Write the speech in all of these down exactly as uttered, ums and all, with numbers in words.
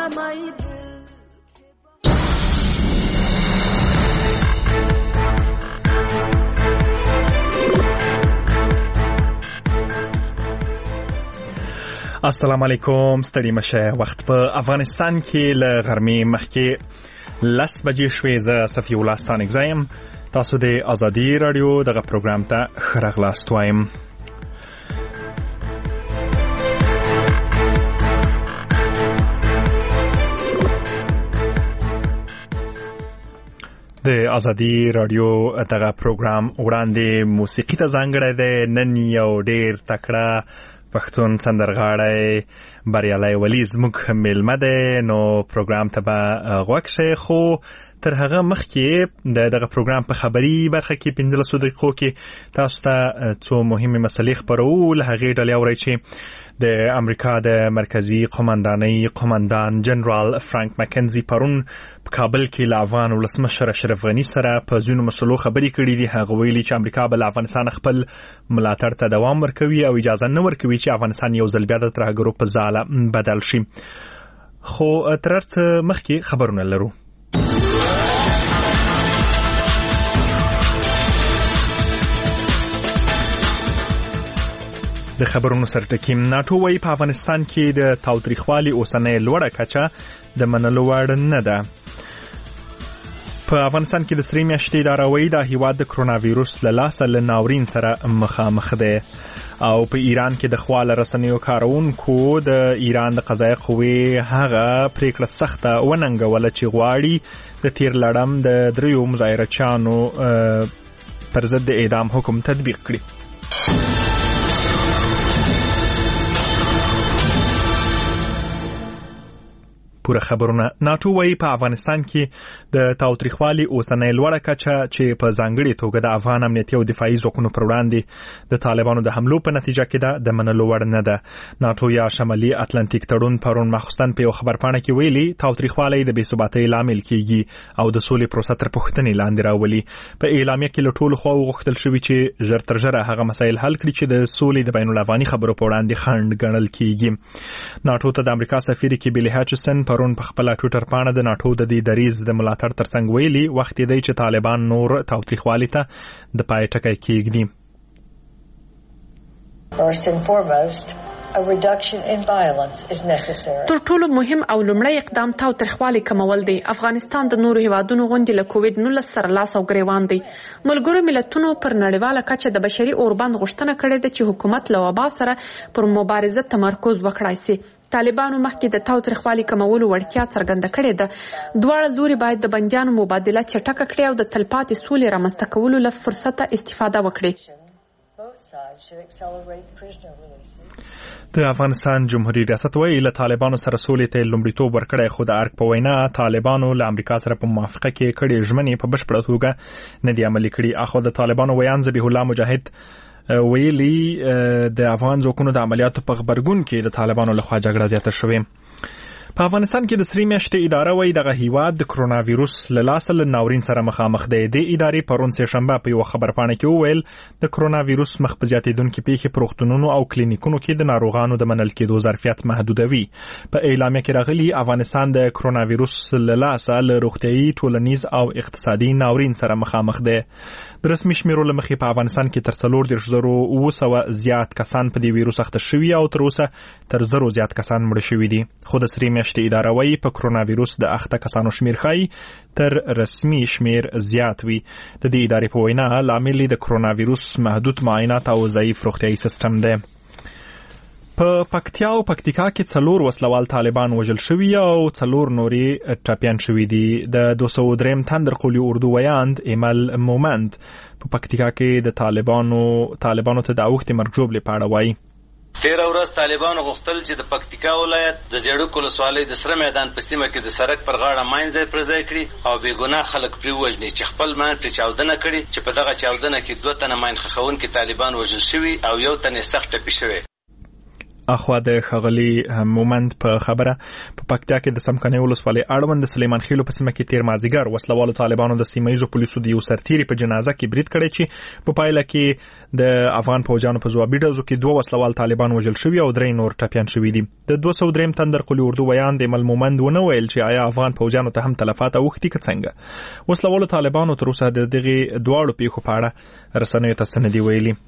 دمای السلام علیکم. ستړي مشه. وخت په افغانستان کې له غرمې مخکې لس بجې شوې. زه صفي الله ستانکزی یم. تاسو د ازادي راډیو دغه پروګرام ته ښه راغلاست وایم. د ازادي راډیو دغه پروګرام وړاندې موسیقي ته ځانګړی دی. نن یو ډېر تکړه پښتون سندرغاړی بریالی ولی زموږ میلمه دی، نو پروګرام ته به غوږ شئ. خو تر هغه مخکې د دغه پروګرام په خبري برخه کې پنځلسو دقیقو کې تاسو ته څو مهمې مسلې خپرو. له هغې ډلې اورئ چې د امریکا د مرکزي قومندانۍ قومندان جنرال فرانک مکنزي پرون په کابل کې له افغان ولسمشر اشرف غني سره په ځینو مسلو خبرې کړې دي. هغه ویلي چې امریکا به له افغانستان خپل ملاتړ ته دوام ورکوي او اجازه نه ورکوي چې افغانستان یو ځل بیا د ترهګرو په ځاله بدل شي. خو تر هر څه مخکې خبرونه لرو. د خبرونو سرټکی. ناټو وايي په افغانستان کې د تاوتریخوالي اوسنۍ لوړه کچه د منلو وړ نه ده. په افغانستان کې د سرې میاشتې اداره وايي دا هیواد د کرونا ویروس له لاسه له ناورین سره مخامخ دی. او په ایران کې د خواله رسنیو کارونکو د ایران د قضایه قوې هغه پریکړه سخته وننګوله چې غواړي د تیر لړم د دریو مظاهرچیانو پر ضد د اعدام حکم تطبیق کړي. پوره خبرونه. ناټو وايي په افغانستان کې د تاوتریخوالي اوسنۍ لوړه کچه چې په ځانګړې توګه د افغان امنیتي او دفاعي ځواکونو پر وړاندې د طالبانو د حملو په نتیجه کې ده د منلو وړ نه ده. ناټو یا شمالي اتلانتیک تړون پرون ماخوستن په یو خبرپاڼه کې ویلي تاوتریخوالي د بې ثباتۍ لامل کیږي او د سولې پروسه تر پوښتنې لاندې راولي. په اعلامیه کې له ټولو خواو غوښتل شوي چې ژر تر ژره هغه مسایل حل کړي چې د سولې د بین الافغاني خبرو په وړاندې خنډ ګڼل کیږي. ناټو ته د امریکا سفیر کیبلی هاچسن پرون په خپل ټویټر پاڼه د ناټو د دې دریځ د ملاتړ ترڅنګ ویلي وخت دی چې طالبان نور تاوتریخوالي ته د پای ټکی کېږدي. First and foremost, a reduction in violence is necessary. تر ټولو مهم او لومړی اقدام تاوتریخوالي کمول دی. افغانستان د نورو هیوادونو غوندې له کووډ نولس سره لاس او ګریوان دی. ملګرو ملتونو پر نړیواله کچه د بشري اوربند غوښتنه کړې ده چې حکومت له وبا سره پر مبارزه تمرکز وکړای شي. طالبانو مخکې د تاوتریخوالي کمولو وړتیا څرګنده کړې ده. دواړه لوري باید د بندیانو مبادله چټکه کړي او د تلپاتې سولې رامنځته کولو له فرصته استفاده وکړي. د افغانستان جمهوریت ریاست وايي له طالبانو سره سولې ته لومړیتوب ورکړی، خو د ارګ په وینا طالبانو له امریکا سره په موافقه کې کړي ژمنې په بشپړه توګه نه دي عملي کړي. اخو د طالبانو ویان ذبیح الله مجاهد ویلي د افغان ځواکونو د عملیاتو په غبرګون کې د طالبانو لخوا جګړه زیاته شوې. په افغانستان کې د سرې میاشتې اداره وايي دغه هیواد د کرونا ویروس له لاسه له ناورین سره مخامخ دی. د ادارې پرون سه شنبه په یو خبرپاڼه کې وویل د کرونا ویروس مخ په زیاتېدونکو پیښې په روغتونونو او کلینیکونو کې د ناروغانو د منل کېدو ظرفیت محدودوي. په اعلامیه کې راغلي افغانستان د کرونا ویروس له لاسه له روغتیايي، ټولنیز او اقتصادي ناورین سره مخامخ دی. د رسمي شمیرو له مخې په افغانستان کې تر څلور دېرش زره اوه سوه زیات کسان په دې ویروس اخته شوي او تر اوسه تر زرو زیات کسان مړه شوي دي. خو د سرې میاشتې اداره وايي په کرونا ویروس د اخته کسانو شمیر ښایي تر رسمي شمیر زیات وي. د دې ادارې په وینا لامل د کرونا ویروس محدود معاینات او ضعیف روغتیايي سیستم دی. په پکتیا او پکتیکا کې څلور وسلوال طالبان وژل شوي او څلور نوري ټپیان شوي دي. د دوه سوه دریم تندر قولی اردو ویاند ایمل مومند په پکتیکا کې د طالبانو طالبانو ته د اوښتې مرګ ژوبلې په اړه وایي. تیره ورځ طالبانو غوښتل چې د پکتیکا ولایت د زیړوک ولسوالۍ د سره میدان په سیمه کې د سړک پر غاړه ماین ځای پر ځای کړي او بې ګناه خلک پرې ووژني چې خپل ماین پرې چاودنه کړي، چې په دغه چاودنه کې دوه تنه ماین ښخونکي طالبان وژل شوي او یو تن یې سخت ټپي شوی. اخوا د خغلی مومند په خبره په پکتیا کې د سمکني ولسوالۍ اړوند د سلیمان خېلو په سیمه کې تیر مازیګر وسلوالو طالبانو د سیمایي پولیسو د یو سرتیري په جنازه کې برید کړی چې په پایله کې د افغان فوجانو په ځوابي ډزو کې دوه وسلوال طالبان وژل شوي او درې نور ټپيان شوي دي. د دوه سوه درې تندر قلی اردو ویان د مل مومند ونه ویل چې آیا افغان فوجانو ته هم تلفات اوختي که څنګه. وسلوالو طالبانو تر اوسه د دغه دواړو پیښو په اړه رسنیو ته څه ندي ویلي.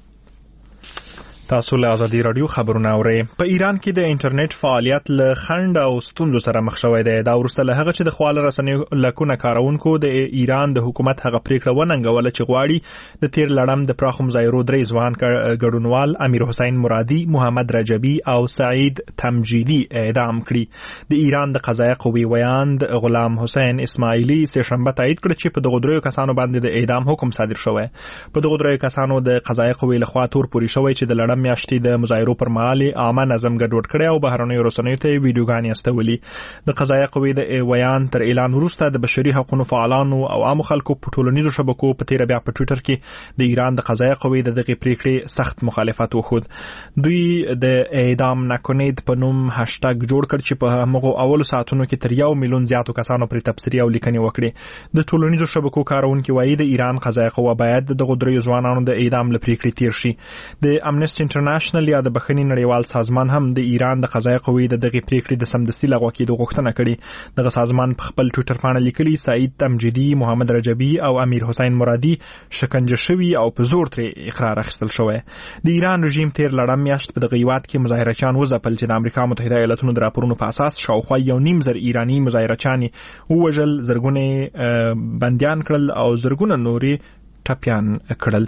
تاسو له ازادي رادیو خبرونه اورئ. په ایران کې د انټرنیټ فعالیت له خنډ او ستونزو سره مخ شوی دی. دا وروسته له هغه چې د خواله رسنیو لکونه کارونکو د ایران د حکومت هغه پریکړه وننګوله چې غواړي د تیر لړم د پراخو مظاهرو درې ځوان ګډونوال امیر حسین مرادي، محمد رجبي او سعید تمجیدي اعدام کړي. د ایران د قضایه قوې ویاند غلام حسین اسماعیلی سه شنبه تایید کړ چې په دغه درې کسانو باندې د اعدام حکم صادر شوی. په دغه درې کسانو د قضایه قوې لخوا تور پوري شوی چې د لړم میاشتې د مظاهرو پر مهال عامه نظم ګډوډ کړي او بهرنیو رسنیو ته ویډیوګانې استولي. د قضایه قوې د ویان تر اعلان وروسته د بشري حقوقو فعالانو او عام خلکو په ټولنیزو شبکو په تیر بیا په ټوئیټر کې د ایران د قضایه قوې د دغه پریکړې سخت مخالفت وکړ. دوی د اعدام نکنید په نوم هاشټاګ جوړ کړ چې په هغه اولو ساعتونو کې تر یو میلیون زیاتو کسانو پر تبصرې او لیکنې وکړي. د ټولنیزو شبکو کارونکو وایي د ایران قضایه قوه باید د غدري ځوانانو د اعدام لپاره پریکړې تیر شي. د امنیسټي انټرنیشنل یا د بخښنې نړیوال سازمان هم د ایران د قضایه قوې د دغه پریکړې د سمدستي لغوه کېدو غوښتنه کړې. دغه سازمان په خپل ټوئیټر باندې لیکلي سعید تمجیدي، محمد رجبي او امیر حسین مرادي شکنجه شوي او په زور ترې اقرار اخیستل شوی. د ایران رژیم تیر لړم میاشت په دغه هیواد کې مظاهرچیان وځپل چې د امریکا متحده ایالاتونو د راپورونو په اساس شاوخوا یو نیم زر ایرانی مظاهرچیان ووژل، زرګونه بندیان کړل او زرګونه نوري ټپيان کړل.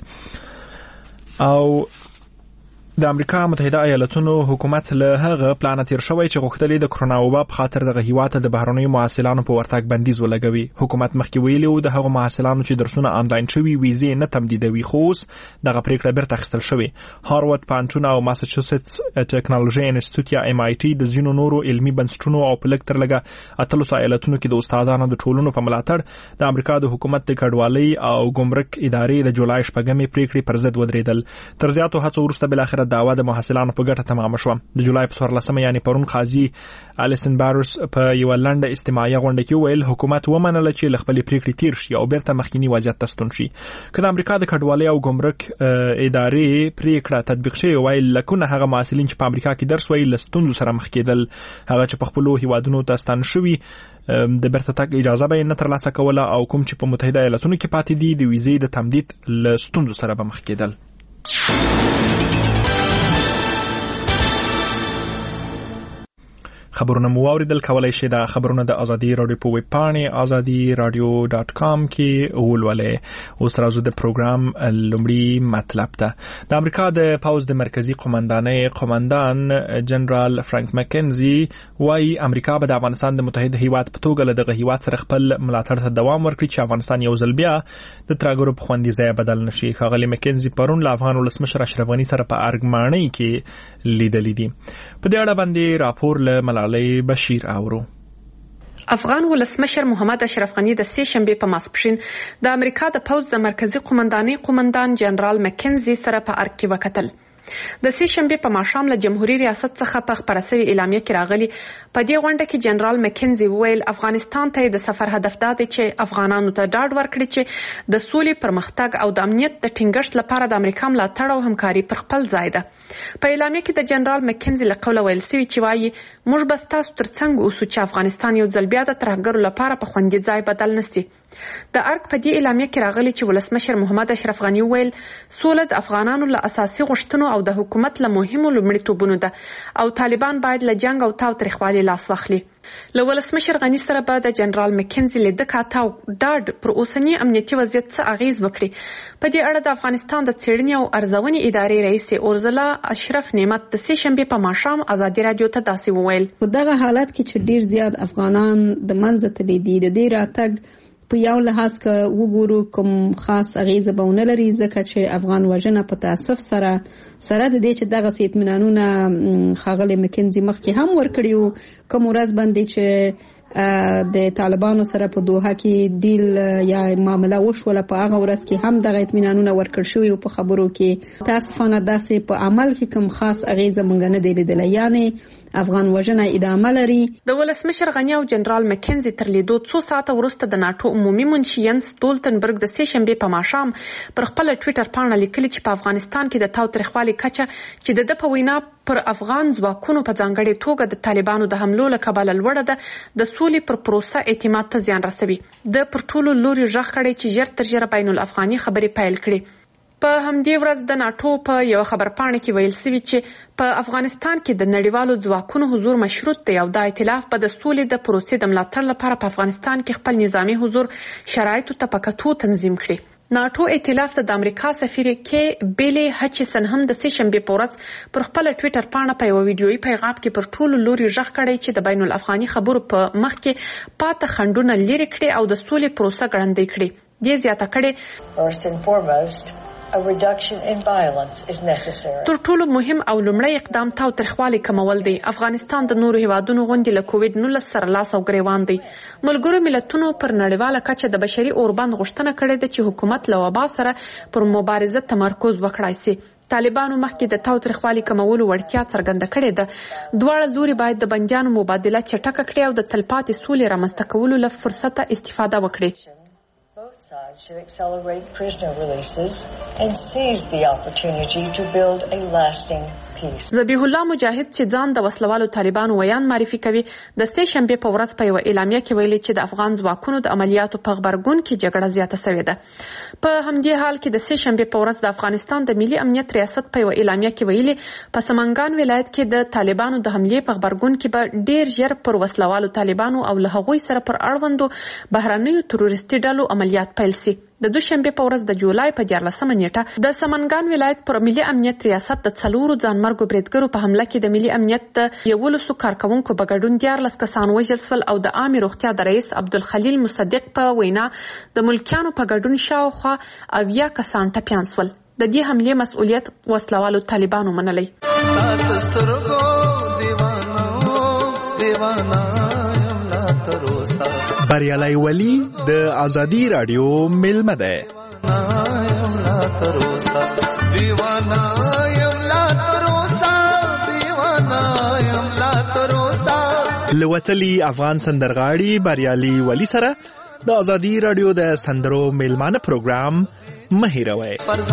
او د امریکا متحده ایالاتونو حکومت له هغه پلان تیر شوی چې غوښتلې د کرونا وبا په خاطر دغه هیواد ته د بهرنیو محصلانو په ورتګ بندیز ولګوي. حکومت مخکې ویلي و د هغو محصلانو چې درسونه آنلاین شوي ویزې نه تمدیدوي، خو اوس دغه پریکړه بیرته اخیستل شوې. هاروارد پوهنتون او ماساچوسټس ټیکنالوژي انسټیټیوټ یا ام آی ټي د ځینو نورو علمي بنسټونو او په لږ تر لږه اتلس ایالتونو کې د استادانو د ټولنو په ملاتړ د امریکا د حکومت د کډوالۍ او ګمرک ادارې د جولای شپږمې پریکړې پر ضد ودرېدل. تر زیاتو هڅو وروسته بالاخره دعوا د محصلانو په ګټه تمام شو. د جولای په څوارلسمه یعنی پرون قاضي الیسن بارس په یو لنډه استماعیه غونډه کې ویل حکومت ومنله چې له خپل پریکړې تیر شي او بیرته مخکینی وضعیت ته ستون شي. که د امریکا د کډوالۍ او ګمرک ادارې پریکړه تطبیق شي ویل لکونه هغه محصلین چې په امریکا کې درس وایي لستونزو سره مخ کېدل، هغه چې په خپل هیوادونو ته ستان شوي د بیرته تګ اجازه به نه ترلاسه کوله او کوم چې په متحده ایالاتونو کې پاتې دي د ویزې د تمدید لستونزو سره به مخ کېدل. خبرونه مو اوریدل. کولای شئ د خبرونه د ازادي رادیو په ویب پاڼې ازادي رادیو ډاټ کام کې ولولئ. اوس راځو د پروګرام لومړی مطلب ته. د امریکا د پوز د مرکزی قومندانۍ قومندان جنرال فرانک مکنزي وايي امریکا به د افغانستان د متحده هیواد په توګه له دغه هیواد سره خپل ملاتړ ته دوام ورکړي چې افغانستان یو ځل بیا د ترګرو په خوندي ځای بدل نشي. ښاغلي مکنزي پرون له افغان ولسمشر اشرف غني سره په ارګمانۍ کې لیدلې دي. په دې اړه باندې راپور له علی بشیر اورو. افغان ولسمشر محمد اشرف غني د سې شنبه په ماسپښین د امریکا د پوز د مرکزی قومندانۍ قومندان جنرال مکنزي سره په ارګ کې وکتل. د سې شنبه په ماښام له جمهوریت ریاست څخه په خبره سوي اعلامیه کې راغلي. په دې غونډه کې جنرال مکنزي ویل افغانستان ته د سفر هدف دا دی چې افغانانو ته ډاډ ورکړي چې د سولې، پرمختګ او د امنیت د ټینګښت لپاره د امریکا ملاتړ او همکاري پر خپل ځای ده. په اعلامیه کې د جنرال مکنزي له قوله ویل سوي چې وايي موږ به ستاسو ترڅنګ اوسو چې افغانستان یو ځل بیا د ترهګرو لپاره په خوندي ځای بدل نشي. د ارګ په دې اعلامیه کې راغلي چې ولسمشر محمد اشرف غني ویل سوله د افغانانو له اساسي غوښتنو او د حکومت له مهمو لومړیتوبونو ده او طالبان باید له جنگ او تاوتریخوالي لاس واخلي. له ولسمشر غني سره به د جنرال مکنزي لیده کاته او ډاډ پر اوسنی امنیتي وضعیت څه اغیز وکړي. په دې اړه د افغانستان د څېړنې او ارزونې ادارې رئیس اورزلا اشرف نعمت د سې شنبه په ماښام ازادي رادیو ته داسې وویل په دغه حالت کې چې ډیر زیات افغانان د منځ ته دي د دې راتګ په یو لحاظ که وګورو کوم خاص اغیزه به ونه لري ځکه چې افغان وژنه په تاسف سره سره د دې چې دغه اطمینانونه ښاغلي مکنزي مخکې هم ورکړي وو کوم ورځ باندې چې د طالبانو سره په دوحه کې ډیل یا معامله وشوله په هغه ورځ کې هم دغه اطمینانونه ورکړ شوي او په خبرو کې تاسفانه داسې په عمل کې کوم خاص اغیزه مونږ نه دی لیدلی، یعنی افغان وژنه ادامه لري. د ولسمشر غنی او جنرال مکنزي تر لیدو څو ساعته وروسته د ناتو عمومي منشي ینس ستولتنبرګ د سې شنبې په ماښام پر خپل ټویټر پاڼه لیکلي چې په افغانستان کې د تاوتریخوالي کچه چې د د په وینا پر افغان ځواکونو په ځانګړې توګه د طالبانو د حملو له کبله لوړه ده، د سولې پر پروسه اعتماد ته زیان رسوي. د پر ټولو لوري غږ کړی چې ژر تر ژره بین الافغاني خبرې پیل کړي. په همدې ورځ د ناتو په یو خبرپاڼه کې ویل شوی چې په افغانستان کې د نړیوالو ځواکونو حضور مشروط دی او د ائتلاف په د سولې د پروسې د ملاتړ لپاره په افغانستان کې خپل نظامی حضور شرایطو ته په کتو تنظیم کړي. ناتو ائتلاف د امریکا سفیر کې بیلی هچسن هم د سې شنبې په ورځ پر خپل ټویټر پاڼه په یو ویډیويي پیغام کې پر ټولو لوري غږ کړی چې د بین الافغاني خبرو په مخ کې پاته خنډونه لري کړي او د سولې پروسه ګړندۍ کړي. دې زیاته کړي First and foremost, a reduction in violence is necessary. تر ټولو مهم او لومړی اقدام تاوتریخوالي کمول دی. افغانستان د نورو هیوادونو غوندې له کووډ نولس سره لاس او ګریوان دی. ملګرو ملتونو پر نړیواله کچه د بشري اوربند غوښتنه کړې ده چې حکومت له وبا سره پر مبارزه تمرکز وکړای شي. طالبانو مخکې د تاوتریخوالي کمولو وړتیا څرګنده کړې ده. دواړه لوري باید د بندیانو مبادله چټکه کړي او د تلپاتې سولې رامنځته کولو له فرصته استفاده وکړي. Both sides should accelerate prisoner releases and seize the opportunity to build a lasting peace. ذبیح الله مجاهد چې ځان د وسلوالو طالبانو ویان معرفي کوي د سې شنبې په ورځ په یو اعلامیه کې ویلي چې د افغان ځواکونو د عملیاتو په غبرګون کې جګړه زیاته شوې ده. په همدې حال کې د سې شنبې په ورځ د افغانستان د ملي امنیت ریاست په یو اعلامیه کې ویلي په سمنګان ولایت کې د طالبانو د حملې په غبرګون کې به ډیر ژر پر وسلوالو طالبانو او له هغوی سره پر اړوندو بهرنیو تروریستي ډلو عملیات پیل شي. د دوشنبه په ورځ د جولای په دیارلسمه نیټه د سمنګان ولایت پر ملي امنیت ریاست د څلورو ځانمرګو بریدګرو په حمله کې د ملي امنیت د یولسو کارکونکو په ګډون دیارلس کسان وژل شول او د عامه روغتیا د رئیس عبدالخلیل مصدق په وینا د ملکیانو په ګډون شاوخوا اویا کسان ټپیان شول. د دې حملې مسؤلیت وسلوالو طالبانو منلی. بریالی ولی د ازادي رادیو ملمه ده. لوتلی افغان سندرغاړي بریالی ولی سره د ازادي رادیو د سندرو ملمانه پروګرام مه هیروئ.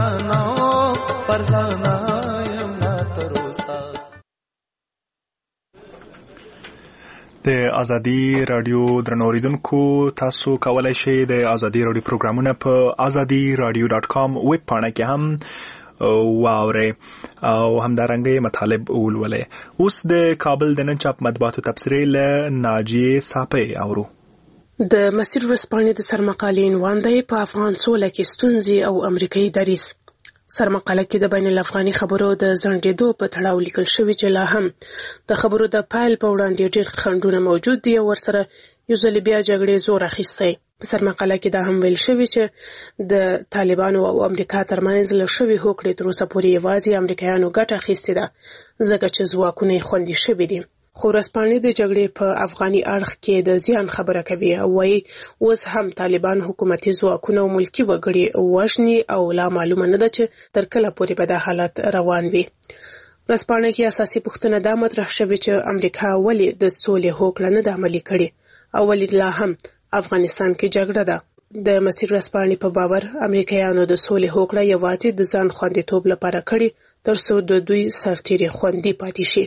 د ازادي رادیو درنو اوریدونکو تاسو کولای شئ د ازادي رادیو پروګرامونه په ازادي رادیو ډاټ کام ویب پاڼه کې هم واورئ او همدارنګه مطالب ولولئ. اوس د کابل د نن چاپ مطبوعاتو تبصرې له ناجیې صافۍ اورو. د مسیر ورځپاڼې د سرمقالې عنوان دی په افغان سوله کې ستونزې او امریکایي دریځ. سرمقاله کې د بین الافغاني خبرو د ځنډېدو په تړاو لیکل شوی چې لا هم د خبرو د پایل په وړاندې ډېر خنډونه موجود دي او ورسره یو ځل بیا جګړې زور اخیستی. په سرمقاله کې دا هم ویل شوی چې د طالبانو او امریکا ترمنځ له شوې هوکړې تر اوسه پورې یوازې امریکایانو ګټه اخیستې ده ځکه چې ځواکونه یې خوندي شوي دي. خو ورځپاڼې د جګړې په افغاني اړخ کې د زیان خبره کوي او وایي اوس هم طالبان حکومتي ځواکونه او ملکي وګړي وژني او لا معلومه نه ده چې تر کله پورې به دا حالت روان وي. ورځپاڼه کې اساسي پوښتنه دا مطرح شوې چې امریکا ولې د سولې هوکړه نه ده عملي کړې او ولې لا هم افغانستان کې جګړه ده. د مسیر ورځپاڼې په باور امریکایانو د سولې هوکړه یوازې د ځان خوندیتوب لپاره کړې تر څو د دوی سرتېري خوندي پاتې شي.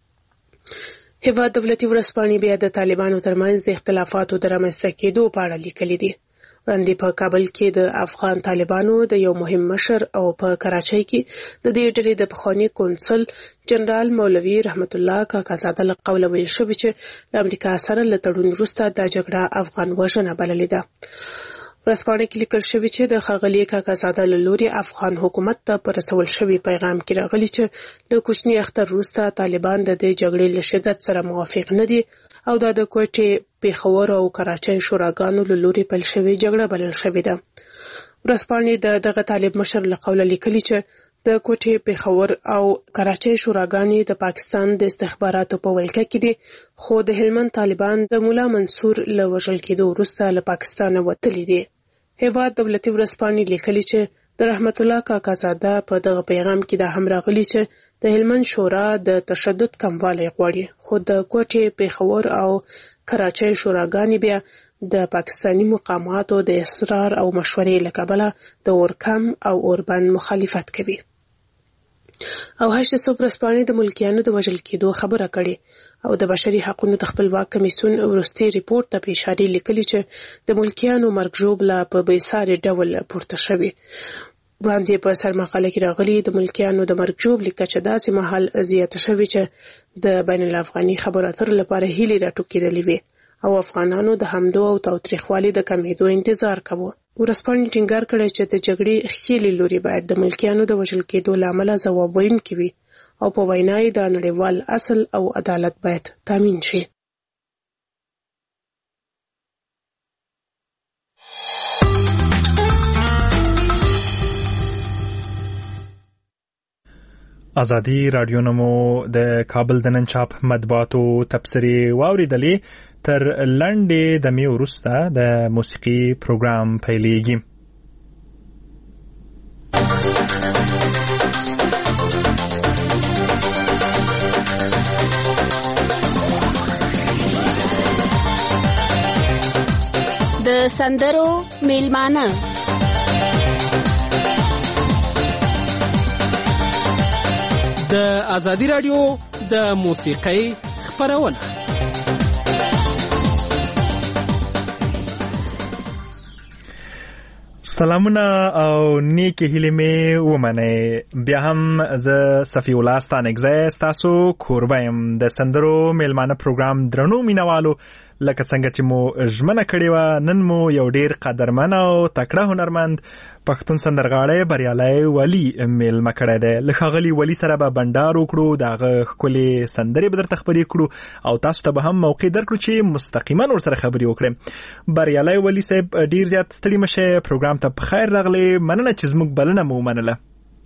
هیواد دولتي ورځپاڼې بیا د طالبانو ترمنځ د اختلافاتو د رامنځته کېدو په اړه لیکلي دي. وړاندې په کابل کې د افغان طالبانو د یو مهم مشر او په کراچۍ کې د دې ډلې د پخواني کونسل جنرال مولوي رحمت الله کاکازاده له قوله ویل شوي چې له امریکا سره له تړون وروسته دا جګړه افغان وژنه بللې ده. ورځپاڼه کې لیکل شوي چې د ښاغلي کاکازاده له لوري افغان حکومت ته په رسول شوي پیغام کې راغلي چې له کوچني اختر وروسته طالبان د دې جګړې له شدت سره موافق نه دي او دا د کوټې پیښور او کراچۍ شوراګانو له لوري پیل شوې جګړه بلل شوې ده. ورځپاڼې د دغه طالب مشر له قوله لیکلي چې د کوټې پېښور او کراچۍ شوراګانې د پاکستان د استخباراتو په ولکه کې دي، خو د هلمند طالبان د مولا منصور له وژل کېدو وروسته له پاکستانه وتلي دي. هیواد دولتي ورځپاڼې لیکلي چې د رحمت الله کاکازاده په دغه پیغام کې دا هم راغلي چې د هلمند شورا د تشدد کموالی غواړي، خو د کوټې پېښور او کراچۍ شوراګانې بیا د پاکستانی مقاماتو د اصرار او مشورې له کبله د اورکم او اوربند مخالفت کوي. او هشت صبح ورځپاڼې د ملکیانو د وژل کېدو خبره کړې او د بشري حقوقو د خپلواک کمیسیون وروستي ریپورت ته په اشاره لیکلي چې د ملکیانو مرګ ژوبله په بېساري ډول پورته شوې. وړاندې په سرمقاله کې راغلي د ملکیانو د مرګ ژوبلې کچه داسې مهال زیاته شوې چې د بین الافغاني خبرو اترو لپاره هیلې راټوکېدلې وې او افغانانو د حملو او تاوتریخوالي د کمېدو انتظار کاوه. ورځپاڼې ټینګار کړی چې د جګړې ښکېلې لوري باید د ملکیانو د وژل کېدو له امله ځواب ویونکي وي او په وینا یې د نړیوال اصل او عدالت باید تامین شي. ازادي رادیو نمو د کابل د نن چاپ مطبوعاتو تبصرې واوریدلې. تر لنډې دمې وروسته د موسیقي پروګرام پیلېږي. د سندرو میلمانه د ازادي رادیو د موسیقۍ خپرونه. سلامونه او نیکی هیلې مې ومنئ. بیا هم زه صفی الله ستانکزی ستاسو کوربه یم. د سندرو میلمانه پروګرام درنو مینوالو، لکه څنګه چې مو ژمنه کړې وه، نن مو یو ډیر قدرمن او تکړه هنرمند پښتون سندرغاړی بریالی ولی میلمه کړی دی. له ښاغلي ولی سره به بنډار وکړو، د هغه ښکلې سندرې به درته خبرې کړو او تاسو ته به هم موقع درکړو چې مستقیما ورسره خبرې وکړئ. بریالی ولی صاحب ډیر زیات ستړي مه شئ، پروګرام ته په خیر راغلی. مننه چې زموږ بلنه مو ومنله.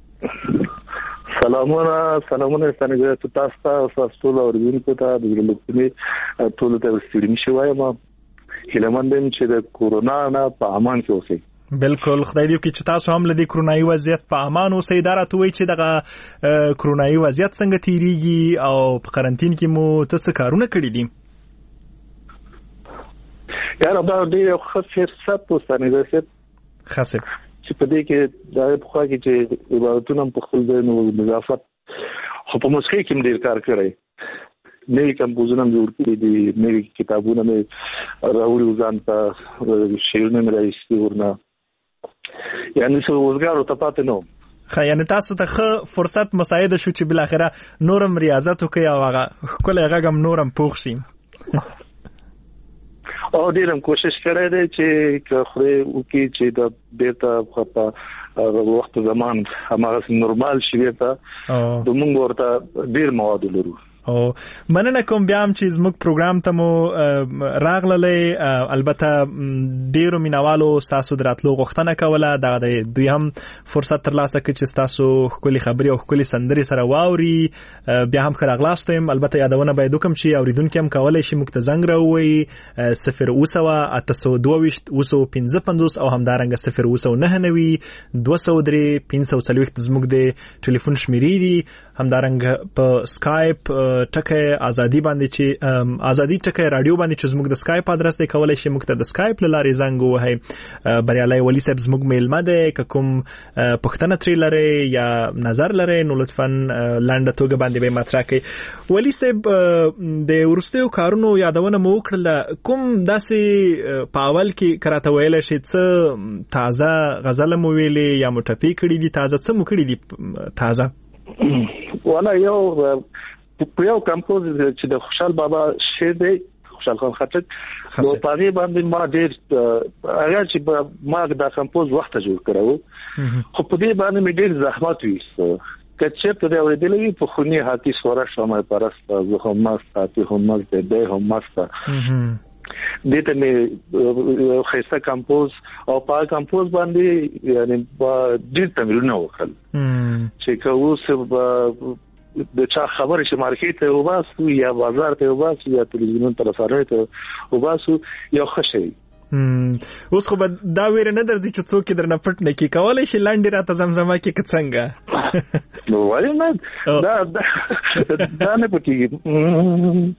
سلامونه سلامونه ستانکزی تاسو ته او تاسو ټول اوریدونکو ته د لوکتنې ټول ته ستړي مه شئ وایم. هیلهمند یم چې د کورونا نه په امان کې اوسئ. بالکل، خدای دې وکړي چې تاسو هم له دې کرونایي وضعیت په امان اوسئ. دا راته وایي چې دغه کرونایي وضعیت څنګه تیریږي او په قرنطین کې مو څه څه کارونه کړي دي؟ یاره دا ډېر ښه فرصت و ستانکزی صاحب، ښه صاحب، چې په دې کې دا پخوا کې چې عبادتونه هم په خپل ځای نو نظافت، خو په موسیقۍ کې هم ډېر کار کړی. نوي کمپوزونه هم جوړ کړي دي، نوي کتابونه مې راوړي ځان ته، شعرونه مې راایستي ورنه، یعنې څه روزګار ورته پاتې نه وم. ښه، یعنې تاسو ته ښه فرصت مساعده شو چې بالاخره نور هم ریاضت وکړئ او هغه ښکلی غږ هم نور هم پوخ شي. او ډېر هم کوشش کړی دی چې که خدای وکړي چې د بېرته په وخت زمان هماغسې نورمال شي، بېرته د موږ ورته ډېر مواد ولرو. او مننه کوم بیا هم چې زموږ پروګرام ته مو راغللی. البته ډیرو مینوالو ستاسو د راتلو غوښتنه کوله، دغه د دوی هم فرصت ترلاسه کړي چې ستاسو ښکلې خبرې او ښکلې سندرې سره واوري. بیا هم ښه راغلاست یم. البته یادونه باید وکړم چې اوریدونکي هم کولی شي موږ ته زنګ راووایي صفر اوه سوه اته سوه دوه ویشت اوه سوه پنځه پنځوس او همدارنګه صفر اوه سوه نهه نوي دوه سوه درې پنځه سوه څلوېښت زموږ د ټلیفون شمیرې دي. همدارنګه په سکایپ ټکی ازادي باندې چې ازادي ټکی رادیو باندې چې زموږ د سکایپ ادرس دی، کولی شي موږ ته د سکایپ له لارې زنګ ووهئ. بریالی ولی صاحب زموږ میلمه دی، که کوم پوښتنه ترې لرئ یا نظر لرئ نو لطفا لنډه توګه باندې به یې مطرح کړئ. ولی صاحب د وروستیو کارونو یادونه مو وکړله، کوم داسې په اول کې که راته ویلی شئ څه تازه غزله مو ویلې یا مو ټپې کړي دي، تازه څه مو کړي دي تازه؟ والا یو په یو کمپوز چې د خوشحال بابا شعر دی، خوشحال خان خټک، نو په هغې باندې ما ډېر هغه چې ما دا کمپوز وخته جوړ کړی و، خو په دې باندې مې ډېر زحمت ویسته. که چېرته دې اورېدلی وي په خوني هاتي سوره شمه پرسته، زه هم مسته، تی هم مست دی، دی هم مسته. دته مې خیسته کمپوز او پا کمپوز باندې یعنی ډیر تمرینونه وکړل چې کوم د چا خبرې چې مارکیټ ته وباسو یا بازار ته وباسو یا تلویزیون ته رساره ته وباسو یو خشي اوس خو دا ویره نه درځي چې څوک درنه پټ نه کی کولای شي لاندې راته زمزمه کې کڅنګه نو وایي نه دا دا نه پټي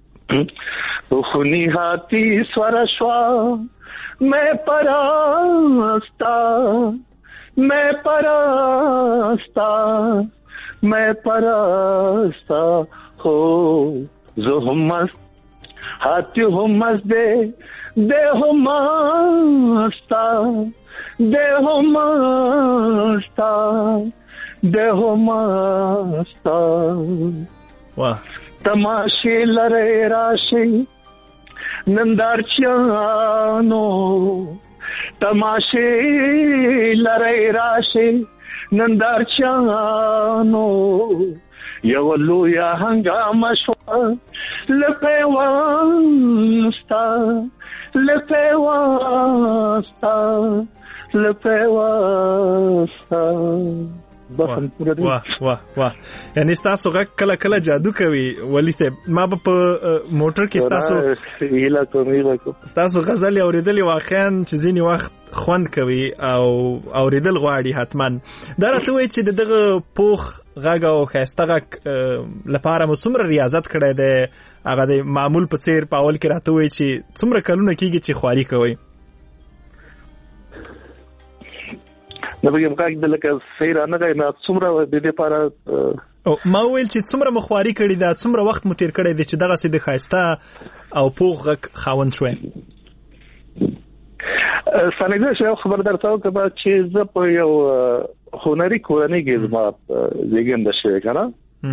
خونی هاتی سورشوا میں پراستا میں پراستا میں پراستا ہو زو مست ہاتھی ہو مست دے دے ہو مستا دے ہو مستا دے ہو مستا واہ تماشے لڑے راشی نندار چانو تماشے لڑے راشی نندار چانو یولو یا ہنگام شوا لپے واسطا لپے واسطا لپے واسطا واه واه واه یعنی تاسو غږ کله کله جادو کوي ولی صاحب ما په موټر کې تاسو هیله کوم هیله کوم تاسو غزل اوریدل واقعا چې ځینی وخت خوند کوي او اوریدل غواړي حتما دا راته وایي چې دغه پوخ غږ او خسته غږ لپاره مو څومره ریاضت کړی دی هغه د معمول په څیر په اول کې راته وایي چې څومره کلونه کېږي چې خواري کوي نو بګم کاږي د لکه سیر نه غي نه څومره د دې لپاره او ما ویل چې څومره مخواري کړی دا څومره وخت مو تیر کړی دی چې دغه سید خایسته او پوغ خاوند شوی سانګه شو خبر درته کبا چې ز په یو هنري کورنۍ کې زما زیږند شوی کنه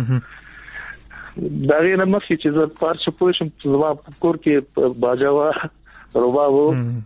دا غیر مخکې چې ز پارچ پوښم زما کور کې باجاوا ربابو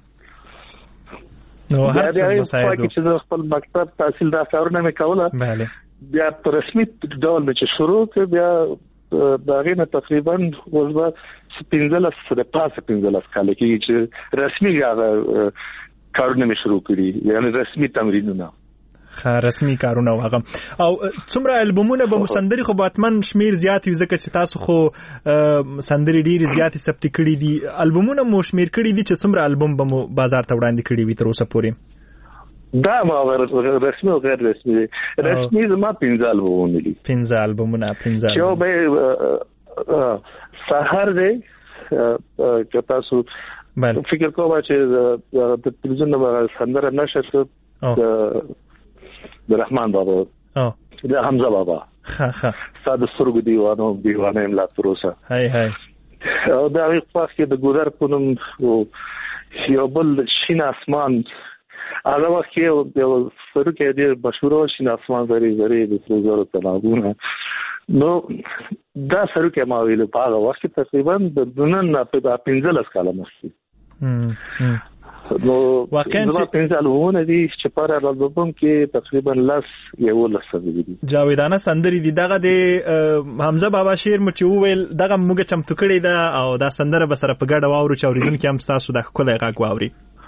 نو هر څه مساعدو چې خپل مکتب تحصیل دا کارونه مې کوله بله بیا په رسمي ډول مې چې شروع کړ بیا دا غینه تقریبا وځه سپینځلس د پاسه پینځلس کال کې چې رسمي کارونه مې شروع کړی یعنی رسمي تمرینونه خا رسمي کارونه واغه او څومره البومونه به مسندري خو باتمن شمیر زیات وي ځکه چې تاسو خو سندري ډيري زیات ثبت کړي دي البومونه مو شمیر کړي دي چې څومره البوم به مو بازار ته وړاندې کړي وي تر اوسه پورې دا ما رسمي او غیر رسمي رسمي زما پنځه البومونه دي پنځه البومونه پنځه چې به سحر دی چې تاسو فکر کوم چې د تلویزیون نه سندره نشه د رحمان بابا او د حمزه بابا ها ها ساده سترګو دیوانو دیوانه املا تروسه هاي هاي او دا یو پاس کې د ګودر پونم یو بل شین اسمان هغه وخت یو سره کې د مشهور شین اسمان زری زری د سروزر تناغونه نو دا سره کې ما ویل په هغه وخت تقریبا د دنن په پنځلس کاله مخکې نو واقعا چې پنځه البومونه دي چې پر البوم کې تقریبا لاس یو لاس دي جاویدانه سندري دي دغه د حمزه بابا شعر مچ ویل دغه موږ چمتو کړی دا او دا سندره به سره په ګډه واورو چې اوریدونکو هم تاسو د خپل غږ واوري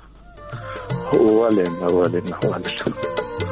ولې نه ولې نه ولې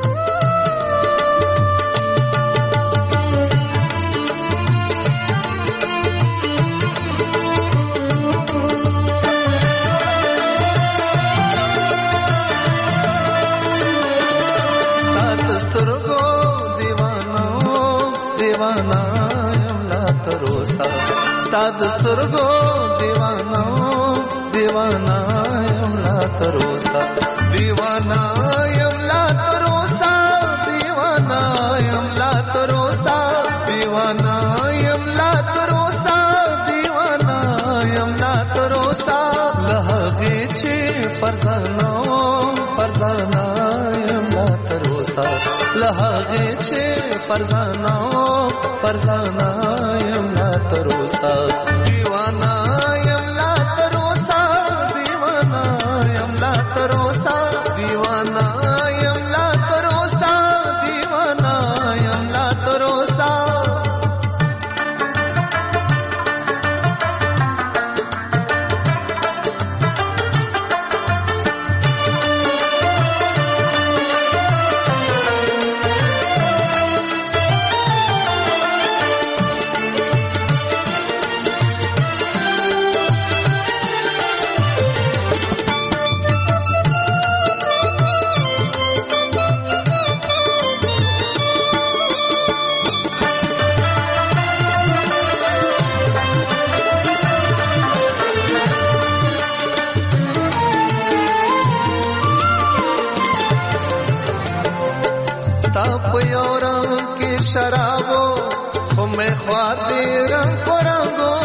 ستاد سترګو دیوانا دیوانا یم لا تروسا دیوانا یم لا تروسا دیوانا یم لا تروسا دیوانا یم لا تروسا دیوانا یم لا تروسا لهغه چې فرزانو فرزانا یم لا تروسا لهغه چې فرزانو فرزانا یم لا تروسا دیوانا یم لا تروسا دیوانا یم لا تروسا دیوانا یم لا تروسا دیوانا یم لا تروسا په یو رنګ کې شرابو خو مې خوا دې رنګ پرنګو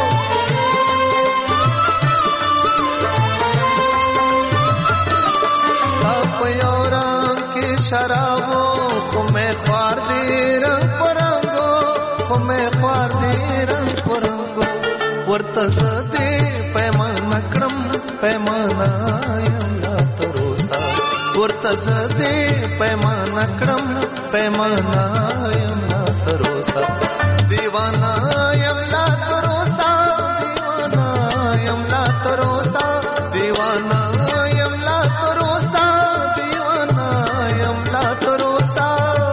په یو رنګ کې شرابو خو مې خوا دې رنګ پرنګو خو مې خوا دې رنګ پرنګو ورته زدې پیمانه کړم پیمانه یم لا تر اوسه ورته زدې پیمانه کړم پیمانه یم لا تر اوسه دیوانه یم لا تر اوسه دیوانه یم لا تر اوسه دیوانه یم لا تر اوسه دیوانه یم لا تر اوسه.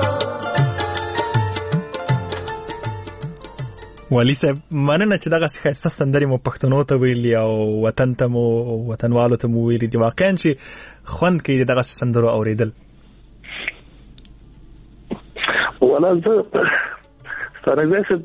والي صاحب مننه چې دغه ښایسته سندرې مو پښتنو ته ویلي او وطن ته مو وطنوالو ته مو ویلي دي واقعا چې خوند کوي دغه سندرو اوریدل. ولا زه ستاره زه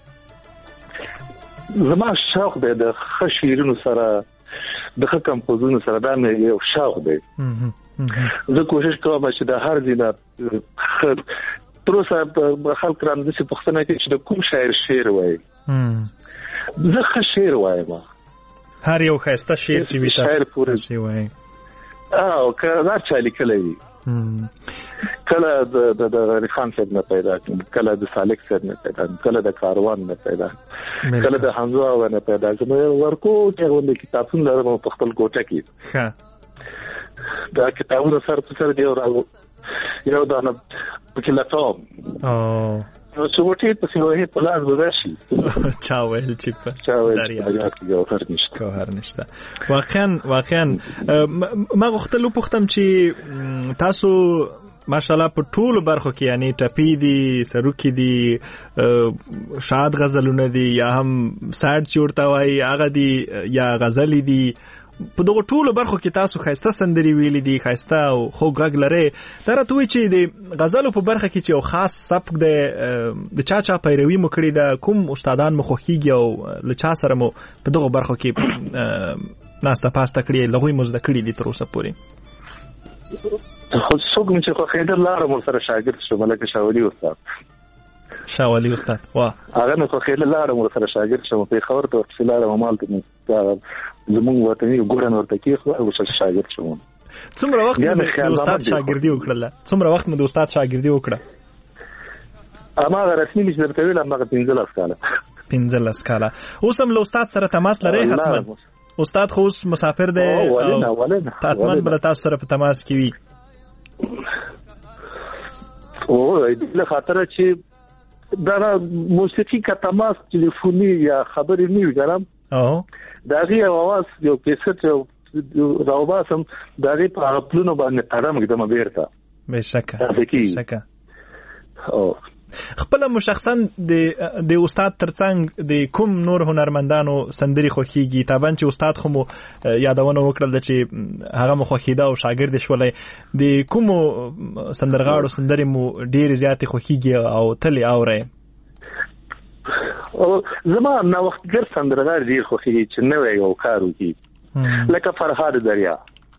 زما شوق دی د ښه شعرونو سره د ښه کمپوزونو سره دا مې یو شوق دی. زه کوشش کوم چې د هر ځای تر اوسه خلک رام داسې پوښتنه کوي چې د کوم شاعر شعر وایي. زه ښه شعر وایم. هر یو ښایسته شعر چې وي شاعر پورې شي وایي او که هر چا لیکلی وي کله د د غني خان صاحب نه پیدا کله د سالک صاحب نه پیدا کله د کاروان نه پیدا کله د حمزه نه پیدا زموږ ورکو چې غوډه کتابونه لرم په خپل کوټه کې ها دا کتابونه سره په سره دی راغو یو دا نه په لټوم او نو څه وټي په سیمه په لاس وداشي چا ویل چې په چا ویل چې جوهر نشته جوهر نشته واقعا واقعا ما غوښتل پوښتم چې تاسو ماشاءالله په ټولو برخو کې یعنی ټپی دي سروکی دي شاد غزلونه دي یا هم ساډ چورتا وای هغه دي یا غزل دي په دغه ټولو برخو کې تاسو ښایسته سندري ویلي دي ښایسته او خو غږ لري تر ته وی چې د غزلو په برخه کې چې یو خاص سبک د د چا چا پیروي مو کړی دا کوم استادان مو خوښیږي او لچا سره مو په دغه برخو کې ناسته پاسته کړی لغوي مزد کړی دي تر اوسه پورې. خو څوک چې خو خیدر لاره مر سره شاګرد شو ملک شاولی استاد شاولی استاد وا هغه نو خو خیدر لاره مر سره شاګرد شو په خبر ته فلاره مال ته زمونږ وطني ګورن ورته کې خو او شاګرد شو. څومره وخت د استاد شاګردي وکړه څومره وخت مو د استاد شاګردي وکړه؟ اما رسمي چې درته ویل ما پنځلس کاله پنځلس کاله اوس هم له استاد سره تماس لري حتما استاد خو اوس مسافر دی او حتما بل تاسو سره په تماس کې وي او د خاطر چې دا موسیقي کا تماس ټلیفوني یا خبرې نیو ګرام او داغي आवाज یو کیسټ یو راوباسم داغي په خپلونو باندې تړم کېدم بیرته بشکه بشکه او خپل مشخصا د د استاد ترڅنګ د کوم نور هنرمندانو سندري خوخيږي تابان چې استاد خو مو یادونه وکړل چې هغه مو خوخیدا او شاګرد شولای د کوم سندرغاړو سندري مو ډیر زیات خوخيږي او تل اوري او زما نو وختګر سندرغاړ ډیر خوخيږي چې نو یو کار وکي لکه فرهاد دریا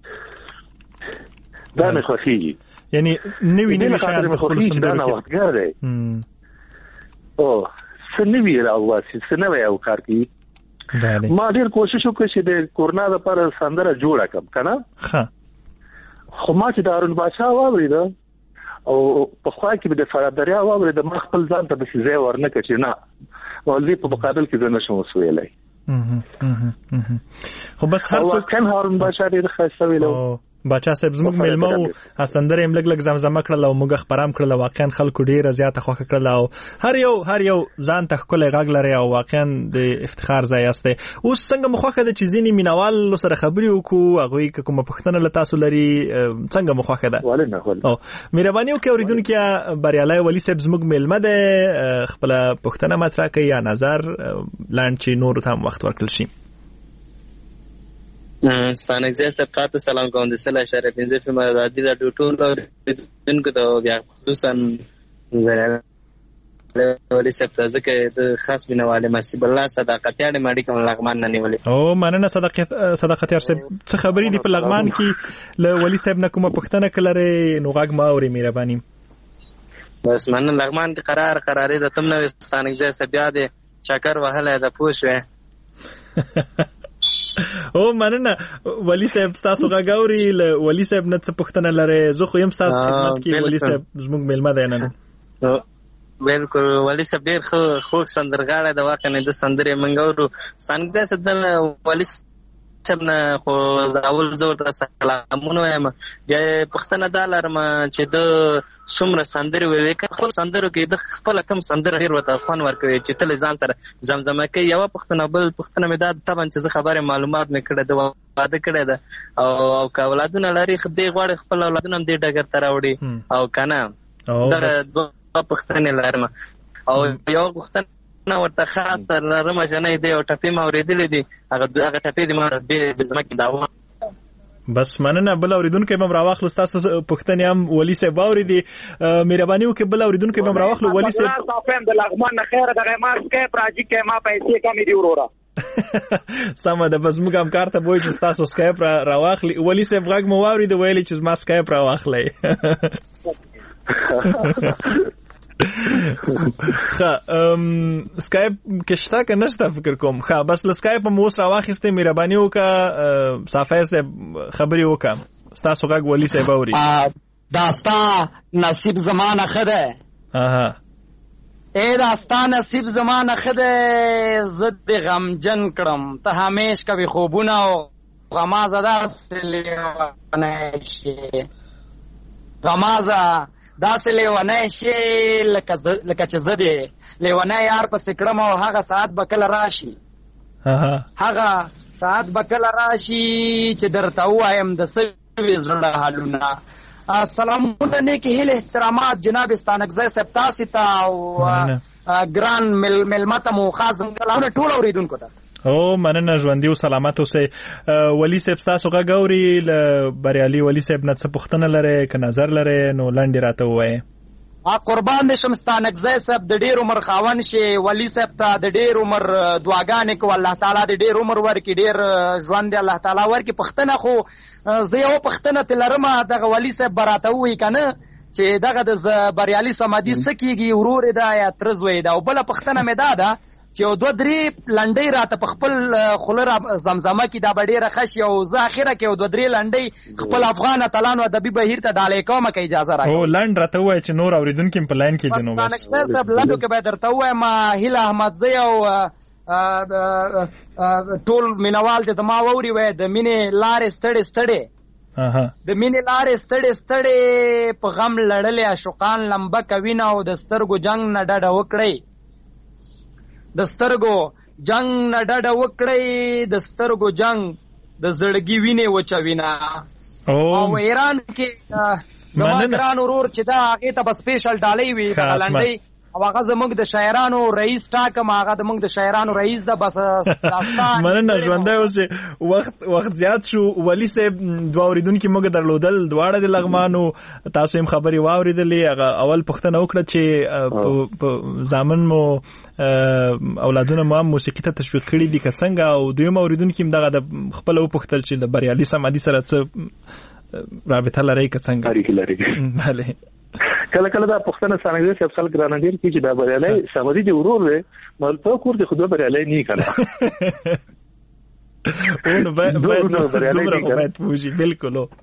دا نه خوخيږي یعنی نوی نوی شاعر په خپل سندرو کې وختګر دی او سنوي راواسي سنوي او کار کوي ما ډیر کوشش وکړ چې د کورونا لپاره سندره جوړه کړم کنه ها خو ما چې دارون بادشاہ واورید او په خوا کې د فرهاد دریا واورید ما خپل ځان ته بشي ځای ورنه کړ چې نه ولې په مقابل کې زنه شو وسویلای خو بس هر څوک کله هارون بادشاہ ډیر خاصه ویلو باچا صاحب زموږ ملمو اسندرې هم لګ لګ زمزمه کړل او موږ خبرام کړل واقعا خلکو ډیره زیاته خوښه کړل او هر یو هر یو ځان ته خپل غږ لري او واقعا د افتخار ځای است. اوس څنګه مخوخه د چیزینی مینوال سره خبرې وکړو هغه کوم پښتنه لتا سو لري څنګه مخوخه ده ولنه او مهرباني وکړئ اوریدونکو بریالي ولی صاحب زموږ ملمه ده خپل پښتنه مطرح کوي یا نظر لاند چې نور ته وخت ورکړل شي. ستانګزه سپکاتو سلام کوم د سلا اشاره پنځه فیم راځي د ټول دونکو ته بیا خصوصا ولې سپتا ځکه د خاص بنواله مسیب الله صداقت یې ماډي کوم لغمان نه نیولې او مننه صداقت صداقت یې څه خبرې دی په لغمان کې له ولی صاحب نه کومه پښتنه کلره نو غږ ما اوري مهرباني بس من لغمان کې قرار قرارې د تم نو ستانګ ځای بیا د چکر وهله د پوښوي او مننه ولی صاحب تاسو غاوري ولی صاحب نه څه پښتنه لري زه خو يم تاسو خدمت کې ولی صاحب زموږ ملما دی نن بالکل ولی صاحب ډیر خو خو سندرغاړی د واقع نه د سندرې منګورو څنګه ځه سدل ولی صاحب نه خو اول زور سلامونه وایم د پښتنه دالر ما چې د څومره سندرې وې خپل سندرو کې د خپل کم سندره ډیر وته خوان ورکوي چې تل ځان سره زمزمه کوي یو پښتنه بل پښتنه مې دا طبعا چې خبره معلومات مې کړه د واده کړه ده او او اولادونه لري خدای غواړي خپل اولادونه هم دې ډګر ته راوړي او کنه دا د پښتنه لرم او یو پښتنه نو ورته خاص لرم چې نه دی او ټپې ما اوریدلې دي هغه هغه ټپې دي ما به زمزمه کې داوا بس مننه بل اوریدونکو به راوخلو تاسو پښتنې هم ولی صاحب اوریدي مهرباني وکړئ بل اوریدونکو به راوخلو ولی صاحب تاسو هم د لغمان نه خیر دغه ما سکه پراجی کې ما پیسې کمې دی وروره سمه ده بس موږ هم کارته وای چې تاسو سکایپ را راوخلی ولی صاحب غږ مو واورید ویلي چې ما سکایپ راوخلی خا ام سکایپ کښتا که نشته فکر کوم خا بس ل سکایپ مو سره واخسته مهرباني وکا صافه صاحب خبري وکا تاسو غږ ولی صاحب اوري داستا نصیب زمانه خده اها اے داستا نصیب زمانه خده زد غم جن کړم ته همیش کوي خوبونه او غمازه داسې شي غمازه داسې لیونی شي لکه لکه چې زه دی لیونی یار پسې کړم او هغه ساعت به کله راشي هغه ساعت به کله راشي چې درته ووایم د سوي زړه حالونه سلامونه نیکې هیلې احترامات جناب ستانکزی صاحب تاسې ته او ګران مېلمه ته مو خاص سلامونه ټول اورېدونکو ته او مننه ژوندي او سلامت اوسئ ولی صاحب تاسو غږ اوري ل بریالي ولی صاحب نه څه پوښتنه لرئ که نظر لرئ نو لنډې راته ووایئ قربان دې شم ستانکزی صاحب د ډېر عمر خاوند شي ولی صاحب ته د ډېر عمر دعاګانې کوو الله تعالی د ډېر عمر ورکړي ډېر ژوند دی الله تعالی ورکړي پښتنه خو زه یو پښتنه ترې لرم دغه ولی صاحب به راته ووایي که نه چې دغه د بریالي صمدي څه کېږي ورور یې ده یا تره زوی یې ده او بله پښتنه مې دا ده چې یو دوه درې لنډۍ راته په خپل خوله را زمزمه کې دا به ډېره ښه شي او زه اخره کې یو دوه درې لنډۍ خپل افغان اتلانو ادبي بهیر ته ډالۍ کوم که اجازه راکړئ هو لنډ راته ووایه چې نور اورېدونکي هم په لاین کې دي نو بس صاحب لنډو کې به یې درته ووایم هیله احمدزی او ټول مینوال دې زما واوري وایي د مینې لارې ستړې ستړې د مینې لارې ستړې ستړې په غم لړلې عاشقان لمبه کوینه او د سترګو جنګ نه ډډه وکړئ د سترګو جنگ نه ډډه وکړئ د سترګو جنگ د زړګي وینې وچوینه او ایران کې زما ګران ورور چې دا هغې ته به سپیشل ډالۍ وي دغه لنډۍ او هغه زموږ د شاعرانو رئیس ټاکم هغه زموږ د شاعرانو رئیس ده بس مننه ژوندی اوس وخت وخت زیات شو ولی صاحب دوه اورېدونکي موږ درلودل دواړه د لغمانو تاسو هم خبرې واورېدلې هغه اول پوښتنه وکړه چې په زامن مو اولادونه مو هم موسیقي ته تشویق کړي دي که څنګه او دویم اورېدونکي هم دغه د خپله وپوښتل چې د بریالي صمدي سره څه رابطه لرئ که څنګه اړیکې لري بله کله کله دا پښتنه ستانکزی صاحب خلک رانه ډېر کوي چې دا بریالی صمدي دې ورور دی نو په کور کې خو دوه بریالی نه یي که نه نو باید باید پوهېږي بلکل نو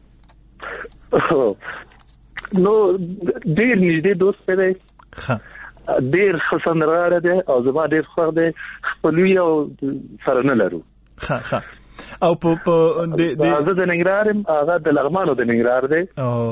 ډېر نږدې دوست دی ډېر ښه سندرغاړی دی او زما ډېر خوښ دی خپلوي او سره نه لرو او په زه د ننګرهار یم هغه د لغمانو د ننګرهار دی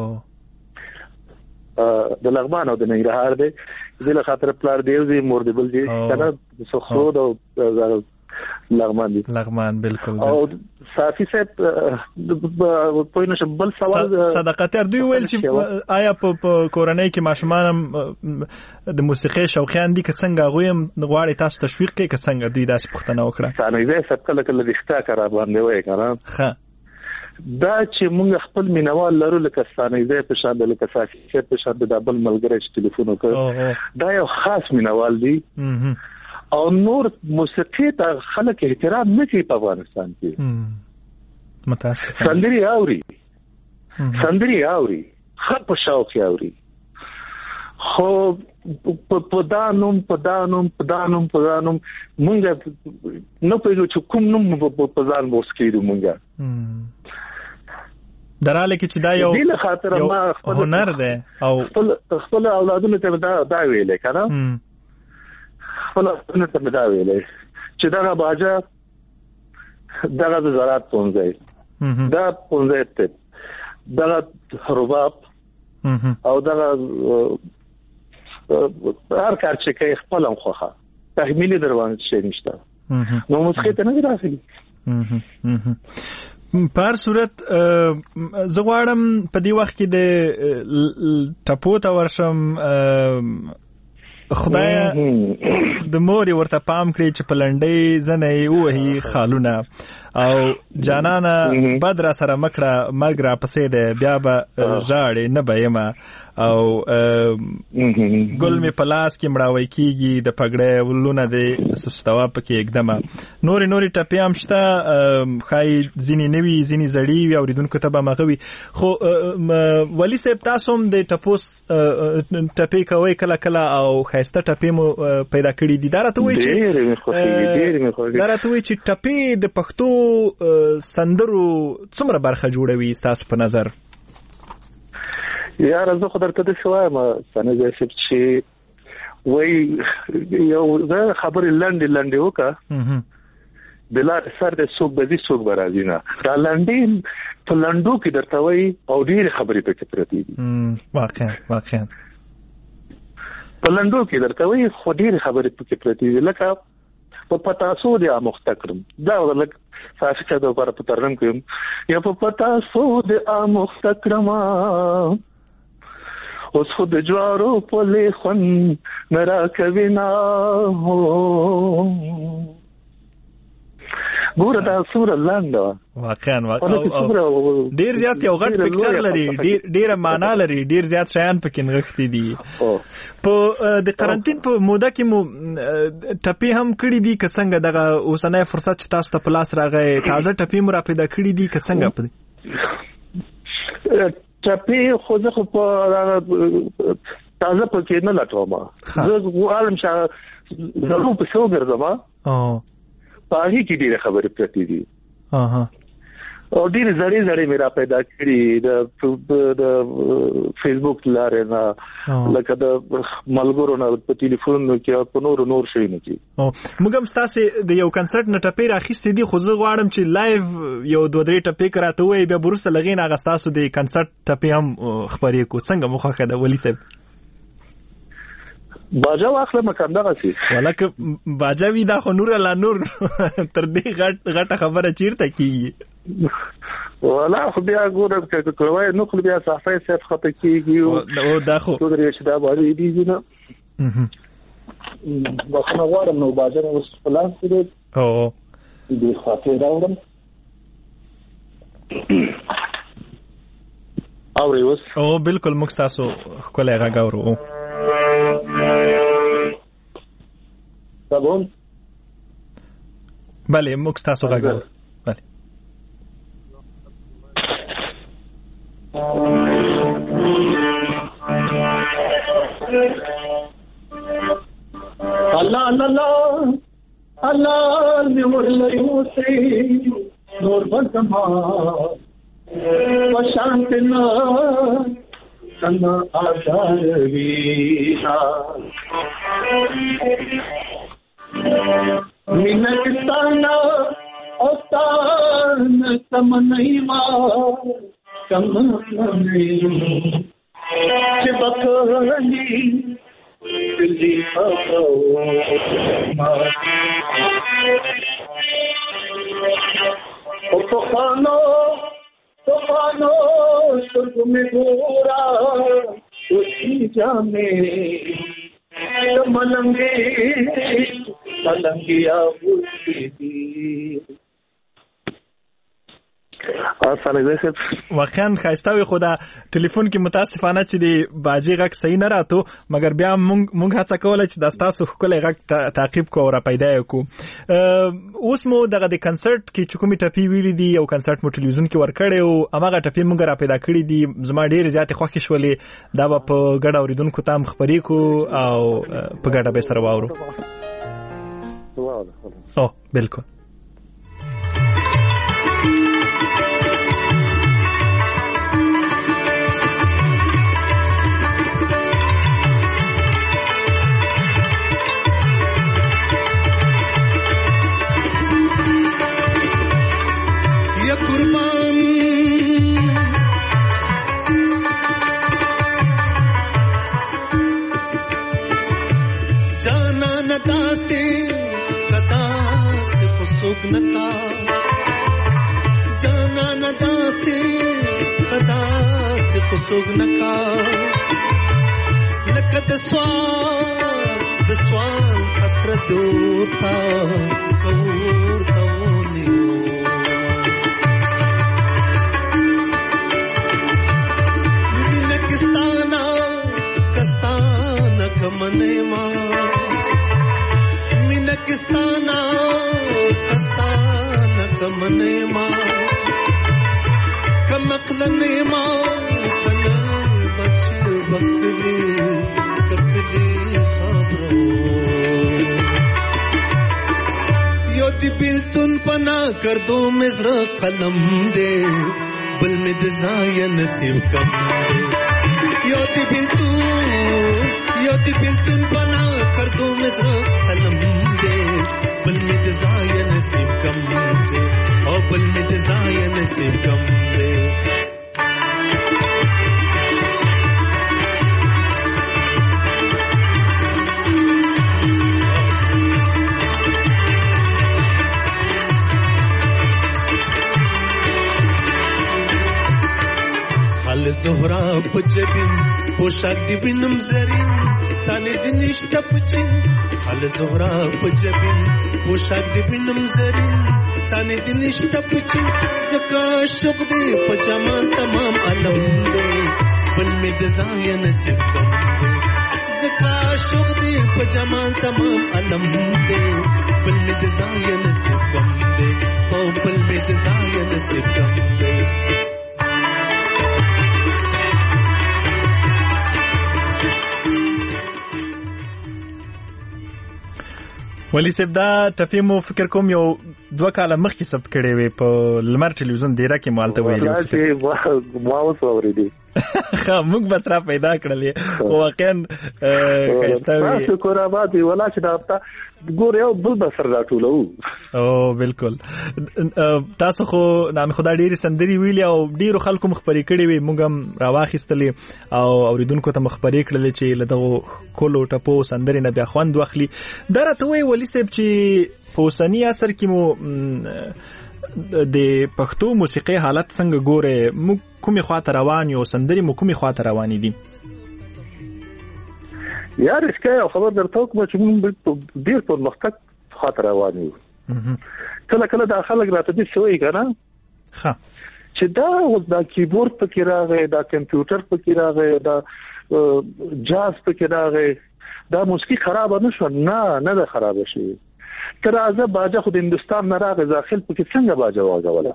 د لغمان او د ننګرهار دی دې له خاطره پلار دی دی مور دی بل دی کنه سخرود او لغمان دی لغمان بالکل او صافي صاحب په نشه بل سوال صداقت دوی ویل چې آیا په کورنۍ کې ماشومان د موسیقي شوقیان دي که څنګه هغوی هم غواړي تاسو تشویق کړي که څنګه دوی داسې پوښتنه وکړه ستانکزی صاحب کله کله رښتیا که را باندې وایي که نه دا چې موږ خپل مینوال لرو لکه ستانکزی په شان لکه صافي صاحب په شان دا بل ملګری چې ټلیفون وکړ دا یو خاص مینوال دی او نور موسیقي ته خلک احترام نه کوي په افغانستان کې متاسفه سندري اوري سندري اوري ښه په شوق اوري خو په دانوم په دانوم په دانوم په دانوم مونږ نو په چې کوم نوم په ځان وسکېدو مونږ دراله کې چې دا یو یو هنر دی او خپل خپل اولادونو ته دا دا ویلې کنه خپل اولادونو ته دا ویلې چې دا باجا دا د زراعت پونځي دا پونځي ته دا رباب او دا هر کار چې کوي خپل هم خوخه تحمیل دروان شي نشته نو موسیقي ته نه راځي په هر صورت زه غواړم په دې وخت کې د ټپو ته ورشم خدای د مور ورته پام کړی چې په لنډۍ زنې ووهي خالونه او جانانه بد را سره مکړه مرګ را پسې دی بیا به ژاړې نه به یمه او ګل مې په لاس کې مړاوی کېږي د پګړۍ ولونه دې سستوه پکې اږدمه نورې نورې ټپې هم شته ښایي ځینې نه وي ځینې زړې وي اورېدونکو ته به مغه وي خو ولي صاحب تاسو هم د ټپو ټپې کوئ کله کله او ښایسته ټپې مو پیدا کړي دي دا راته وایي چې دا راته وایي چې ټپې د پښتو سندرو څومره برخه جوړوي ستاسو په نظر یاره زه خو درته داسې وایم ثانیه صاحب چې وایي یو زه خبرې لنډې لنډې وکړه د لارې سر دی څوک به ځي څوک به راځي نه دا لنډې په لنډو کې درته وایي او ډېرې خبرې پکې پرتې دي واقعا واقعا په لنډو کې درته وایي خو ډېرې خبرې پکې پرتې دي لکه په پتاسو دی آموخته کړم دا لکه صافي چا د لپاره په ترنم کې یا په پتاسو دی آموخته کړم اوس خو د جوارو پلې خون نه راکوي نه ګوره دا څومره لنډه وه واقعا ډېر زیات یو غټ پکچر لري ډېره معنا لري ډېر زیات شیان پکې نغښتي دي په د قرنطین په موده کې مو ټپې هم کړي دي که څنګه دغه اوسنی فرصت چې تاسو ته په لاس راغی تازه ټپې مو را پیدا کړي دي که څنګه ټپې خو زه خو په تازه پکې نه لټوم زه غواړم چې ضرور پسې وګرځم په هغې کې ډېرې خبرې پرتې دي او ډېرې زړې زړې مې را پیدا کړي د فیسبوک لارې نه لکه د ملګرو نه په ټلیفون کې او په نورو نور شیونو کې موږ هم ستاسې د یو کنسرټ نه ټپې راخیستې دي خو زه غواړم چې لایو یو دوه درې ټپې که راته ووایي بیا به وروسته له هغې نه هغه ستاسو د کنسرټ ټپې هم خپرې کړو څنګه مو خوښه ده ولي صاحب باجا واخله مکان دغه سي ولکه باجا وی دا خو نور لا نور تر دې غټ غټه خبره چیرته کیږي ولا خو بیا ګورم چې کوی نو خو بیا صحفه سیف خطه کیږي او دا خو څو درې چې دا باندې دي نه بخنه غواړم نو باجا اوس پلان کړی او دې خاطر راوړم او ریوس او بالکل موږ تاسو خپل هغه غاورو سبون بله موږ تاسو غاګو بله الله الله الله نور ليوسي نور بسما وشانتنا سنا آزار وینا منکتانا اوتان سمنیما سمنی چبکلی دلی خبو او تخانو तूफानो सुर्ग में गोरा उसी जामे तो मलंगे मलंगिया उसी واقعا خاصه خو دا ټلیفون کې متاسفانه چې دی باجی غږ صحیح نه راتو مګر بیا مونږ مونږ هڅه کوله چې د تاسو خپل غږ تعقیب کو را پیدا کو. اوس مو دغه د کنسرت کې چې کومې ټپی ویلې دي او کنسرت مو ټلویزیون کې ورکړې او هغه ټپی مونږ را پیدا کړې دي زما ډېر زیات خوښ شولې دا په ګډ اوریدونکو تام خبرې کو او په ګډه به سره واورو. او بالکل नका जाना नदा से अदा से खुशुग नका लकत स्वाद स्वाद खतर दूता कौर तवनियो दिनकिस्ताना कस्ताना कमने मा मिनकिस्ताना कस्ताना कमने मा कमकलने मा कन बच बकली ककली खबरो योति बिल्तुन पना कर दो मिज़र कलम दे बल में दज़ाया नसीब कम दे योति बिल्तु योति बिल्तुन पना कर दो मिज़र कलम दे बल में दज़ाया नसीब कम दे और बल में दज़ाया नसीब कम दे. خال زهرا پجبین پوشاک دی بینم زرین سانی دی نشتا پچین خال زهرا پجبین پوشاک دی بینم زرین سانی دی نشتا پچین زکا شوق دی پجامان تمام علم دی بل می دزایا نصیب کم دی زکا شوق دی پجامان تمام علم دی بل می دزایا نصیب کم دی او بل می دزایا نصیب کم دی. ولی صاحب دا ټپی مو فکر کوم یو دوه کاله مخکې ثبت کړی وي په لمر ټلویزیون دیره کې مالته ویلو چې ما اوس اورېدی ښه موږ به ترا پیدا کړلې واقعا ښایسته وي شکر آباد وي ولا چې دا هفته ګور یو بل به سر راټولو او بالکل تاسو خو نام خدا ډېرې سندرې ویلې او ډېرو خلکو مخبرې کړې وي موږ هم راواخیستلې او اوریدونکو ته مخبرې کړلې چې له دغو کولو ټپو سندرې نه بیا خوند واخلي. دا راته وایي ولي صاحب چې په اوسني عصر کې مو د پښتو موسیقۍ حالت څنګه ګورې موږ کومې خواته روان یو سندرې مو کومې خواته روانې دي؟ یار اسکه یو خبر درته وکړم چې موږ ډېر پرمختګ خواته روان یو. کله کله دا خلک راته دې څه وایي که نه چې دا اوس دا کیبورډ پکې راغی دا کمپیوټر پکې راغی دا جاز پکې راغی دا موسیقي خرابه نه شوه. نه نه ده خرابه شوې. ته راځه باجه خو د هندوستان نه راغی داخل پکې څنګه باجه واغوله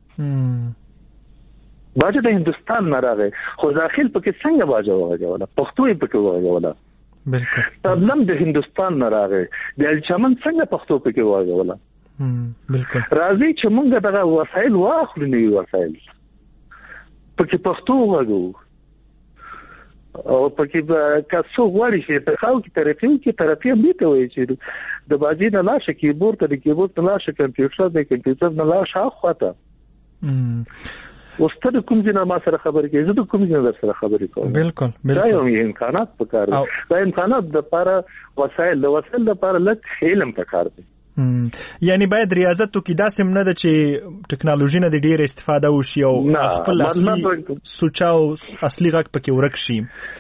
باجه د هندوستان نه راغی خو داخل پکې څنګه باجه واغوله پښتو یې پکې واغوله. تبلم د هندوستان نه راغی د الچمن څنګه پښتو پکې واغوله. راځي چې موږ دغه وسایل واخلو نوي وسایل پکې پښتو واغو او پکې که څو غواړي چې په خاو کې ترقي کې ترقي هم ته وایي چې د باجي نه لاشه کیبورډ ته د کیبورډ نه لاشه کمپیوټر د کمپیوټر نه لاشه اخواته اوس ته د کوم ځای ما سره خبرې کوي زه د کوم ځای سره خبرې کوم. بالکل دا یو امکانات پکار دي. دا امکانات د لپاره وسایل د وسایل لپاره لږ علم پکار دي. یعنی باید ریاضت تو کې داسې نه ده چې ټکنالوژي نه د ډېر استفاده وشي او خپل اصلي سوچاو اصلي غږ پکې ورک شي.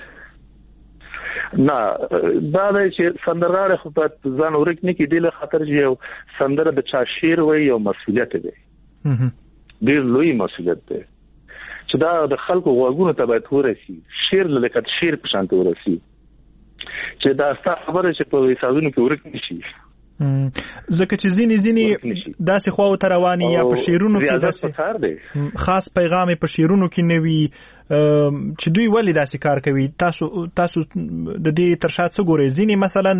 نه دا دی چې سندرغاړی خو په ځان ورک نه کړي دې له خاطر چې یو سندره د چا شعر وایي یو مسؤلیت دی ډیر لوی مسؤلیت دی چې دا د خلکو غوږونو ته باید ورسي، شیر لکه شیر په شان ورسي، چې دا ستاسو خبره چې په حسابونو کې ورک نشي. ځکه چې ځینې ځینې داسې خواو ته رواني یا په شیرونو کې داسې خاص پیغام په شیرونو کې نه وي چې دوی ولې داسې کار کوي. تاسو تاسو د دې تر شا څه ګورئ؟ ځینې مثلا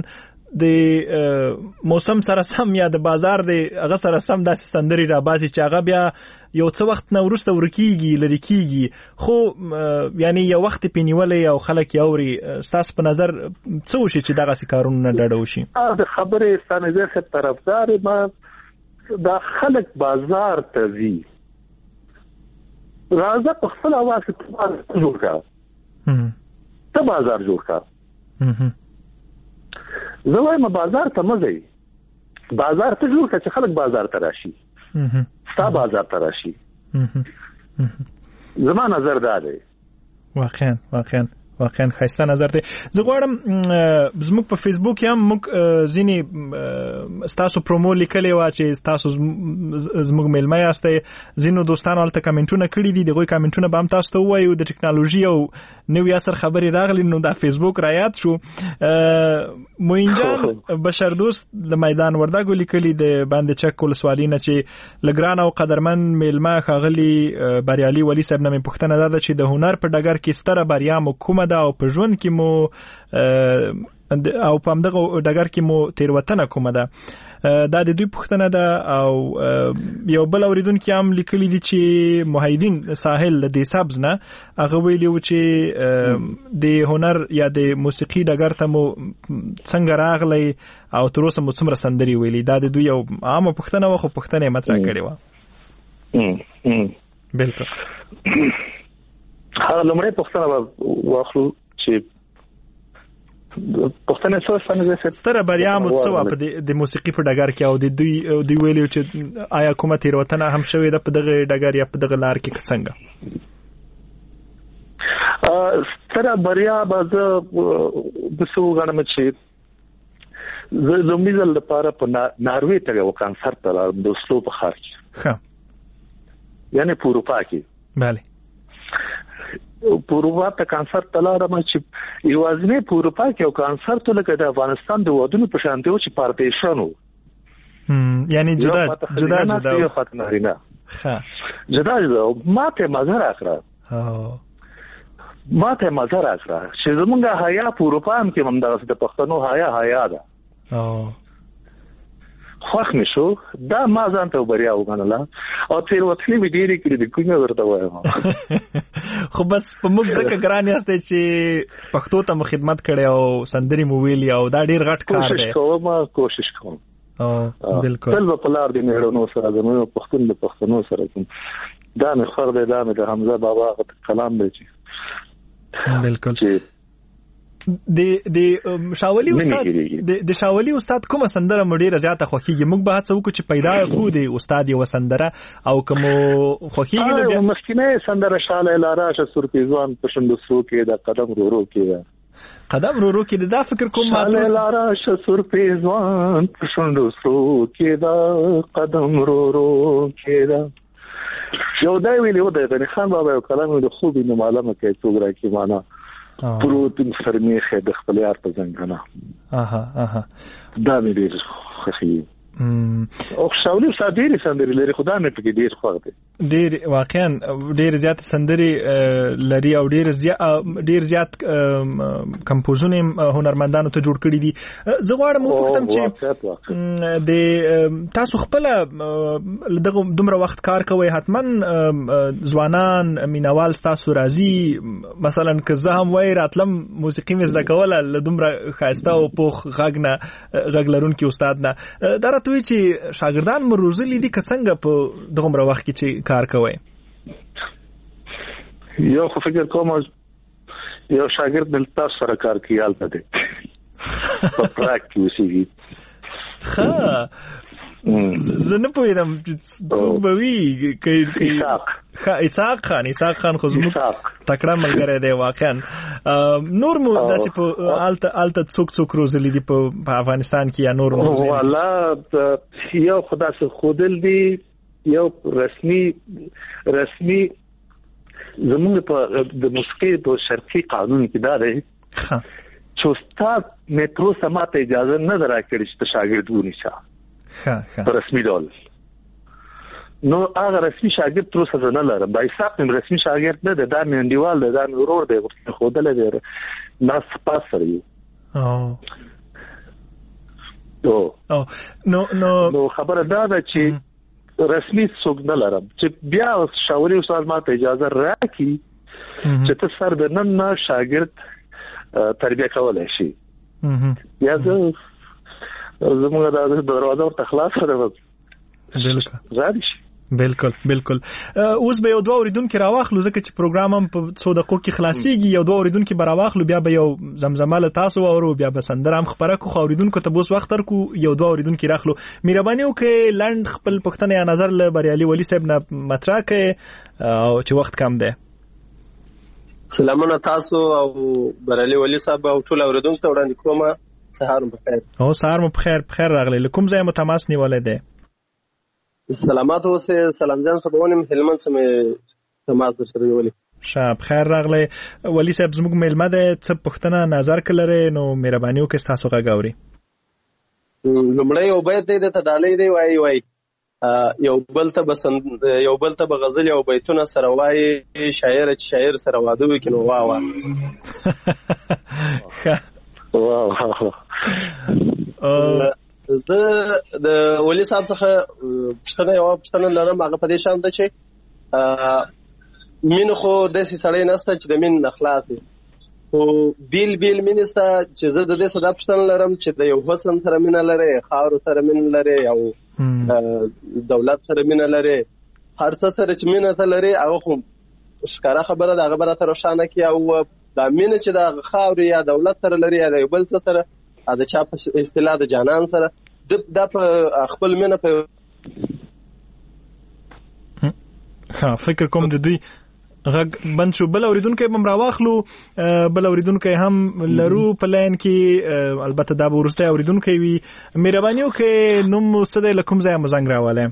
د موسم سره سم یا د بازار د هغه سره سم داسې سندري راباسي چې هغه بیا یو څه وخت نه وروسته ورکیږي لري کیږي، خو یعنی یو وخت پینیولې او خلک یوري. ستاسو په نظر څه وشي چې دغه کارونه نه ډډه وشي؟ د خبرې ستانه زه طرفدار ما دا خلک بازار ته ځي، راځه په خپل اواز ته جوړ کا ته بازار جوړ کا. زه وایم بازار ته مزه، بازار ته جوړ کا چې خلک بازار ته راشي، ستا بازار ته راشي. زما نظر دا دی. واقعا واقعا واقعا خسته نظر دی. زه غواړم زموږ په فیسبوک هم موږ ځینې ستاسو پرومو لیکلې وه چې تاسو زموږ میلمه یاستئ، ځینو دوستانو هلته کمنټونه کړي دي، د هغوی کمنټونه به هم تاسو ته ووایو. د ټکنالوژي او نوي عصر خبرې راغلي نو دا فیسبوک را یاد شو. موین جان بشردوست د میدان وردګو لیکلي د باندې چک ولسوالۍ نه چې له ګران او قدرمن میلمه ښاغلي بریالي ولي صاحب نه مې پوښتنه دا ده چې د هنر په ډګر کې ستره بریا مو کومه ده او په ژوند کې مو او په همدغه ډګر کې مو تیروتنه کومه ده؟ دا د دوی پوښتنه ده. او یو بل اوریدونکي هم لیکلي دي چې محیدین ساحل د دې سبز نه هغه ویلي و چې د هنر یا د موسیقي ډګر ته مو څنګه راغلی او تر اوسه مو څومره سندرې ویلي. دا د دوی یو عامه پوښتنه وه، خو پوښتنه یې مطرح کړې وه. بالکل. هغه لومړی پوښتنه به واخلو چې پښتنه څه څنګه ستره بریا مو څه وه په د موسیقي په ډګر کې او د دوی دوی ویلي چې آیا کومه تیروتنه هم شوې ده په دغه ډګر یا په دغه لار کې څنګه؟ ستره بریا به زه داسې وګڼم چې زه لومړي ځل لپاره په ناروې ته یو کنسرت ته لاړم د اوسلو په ښار کې، ښه یعنې په اروپا کې. بله په اروپا ته کنسرت ته لاړم چې یوازینی په اروپا کې یو کنسرت لکه د افغانستان د ودونو په شان دی چې پارټیشن و، یعنی جدا جدا جدا یو خط نارینه جدا جدا. ما ته مزه راکړه ما ته مزه راکړه چې زمونږ حیا په اروپا هم کې همدغسې د پښتنو حیا حیا ده. خوښ مې شو، دا ما ځان ته بریا وګڼله او تېروتنې مې ډېرې کړې دي، کومې ورته وایم. خو بس په موږ ځکه ګران یاستئ چې پښتو ته مو خدمت کړی او سندرې مو ویلي او دا ډېر غټ کار دی. کوشش کوم کوشش کوم بالکل. تل به په لار د مېړنو سره زموږ پښتون د پښتنو سره کوم. دا مې خور دی، دا مې د حمزه بابا کلام دی چې بالکل. د د شاولي استاد د شاولي استاد کومه سندره مو ډیره زیاته خوښیږي؟ موږ به هڅه وکړو چې پیدا کړو د استاد یو سندره او کوم خوښیږي نو بیا مخکینه سندره شاله لاراشه سرپیزوان په شندو سو کې د قدم رو رو کې قدم رو رو کې دا فکر کوم ما شاله لاراشه سرپیزوان په شندو سو کې دا قدم رو رو کې دا یو دا ویلو د غنی خان بابا یو کلام د خوبي نو معلومه کې څوګرا کې معنا پروتین فرمیخه د خپل یار په څنګه. اها اها دا مې ډېر خوښي. او شاولي صادری سندري لري، خدای مې پکې ډېر خوښ دي. ډېر واقعا ډېر زیات سندري لري او ډېر زیات ډېر زیات کمپوزونه هنرمندانو ته جوړ کړي دي. زه غواړم وپوښتم چې د تاسو خپل دغه دومره وخت کار کوي، حتما ځوانان مینوال تاسو راځي مثلا که زه هم وای راتلم موسیقي مې زده کوله له دومره ښایسته او پوخ غږ نه غږ لرونکي استاد نه، دا راته وایي چې شاګردان مو روزلي دي که څنګه په دغومره وخت کې چې کار کوئ؟ یو خو فکر کوم یو شاګرد بل تاسو سره کار کوي هلته دی په پراګ کې اوسېږي. ښه زه نه پوهېدم چې څوک به وي. اسحاق خان اسحاق خان خو زموږ تکړه ملګری دی واقعا. نور مو داسې په هلته څوک څوک روزلي دي په افغانستان کې یا نور مو؟ والا یو خو داسې ښودل دي یو رسمي رسمي زموږ په د موسیقي په شرقي قانون کې دا دی چې استاد مترو سماته اجازه نه درکړي چې شاګرد ونیسه ها ها رسمي ډول نو هغه رسمي شاګرد تر څه نه لرم دا حساب من رسمي شاګرد نه ده دا مې دیوال ده دا مې ورور دی خو دلته دی ناس پاس سره او او نو نو نو خبره دا ده چې رسمي څوک نه لرم چې بیا شاوري استاد ماته اجازه راکړي چې ته سر د نن نه شاګرد تربیه کولای شي یا زه زموږ د دروازه ورته خلاص کړم بالکل بالکل بالکل اوس به یو دوه اوریدونکو راواخلو ځکه چې پروګرام هم په څو دقیقو کې خلاصيږي یو دوه اوریدونکو به راواخلو بیا به یو زمزمه له تاسو اورو بیا به سندره هم خبره کو اوریدونکو ته بوس وخت تر کو یو دوه اوریدونکو راخلو مهرباني وکړئ لاند خپل پښتنه یا نظر له بریالي ولی صاحب نه مطرح کړئ او چې وخت کم دی سلامونه تاسو او بریالي ولی صاحب او ټول اوریدونکو ته وړاندې کوم سهار مو بخیر او سهار مو بخیر بخیر راغلی کوم ځای مو تماس نیولې ده سلامات اوسه سلام جان صبحونه هلمند سمې تماس در سره ویلي شاب خیر راغلی ولی صاحب زموږ ملمه ده څه پښتنه نظر کړلره نو مهرباني وکړئ تاسو غاوري لمړی یو بیت دی ته ډالۍ دی وای وای یو بل ته بسند یو بل ته بغزل او بیتونه سره وای شاعر چې شاعر سره واده وکړي نو واه واه واه زه د ولی صاحب څخه پښتنه یو پښتنه لرم هغه په دې شان ده چې مين خو د سې سړی نسته چې د مين اخلاص او بیل بیل مینسته چې زه د دې صدا پښتنه لرم چې د یو حسن سره مين لري خاور سره مين لري او دولت سره مين لري هر څه سره چې مين ته لري هغه خو ښکارا خبره ده خبره تر روښانه کی او د مين چې د خاور یا دولت سره لري یا د بل څه سره دا چا په اصطلاح د جانان سره د په خپل مینه په ها فکر کوم د دوی غږ بند شو بل اوریدونکو هم راواخلو بل اوریدونکو هم لرو په لاین کې البته دا ورسته اوریدونکو وي مهرباني وکړئ نوم څه دی لکم ځای مزنګ راواله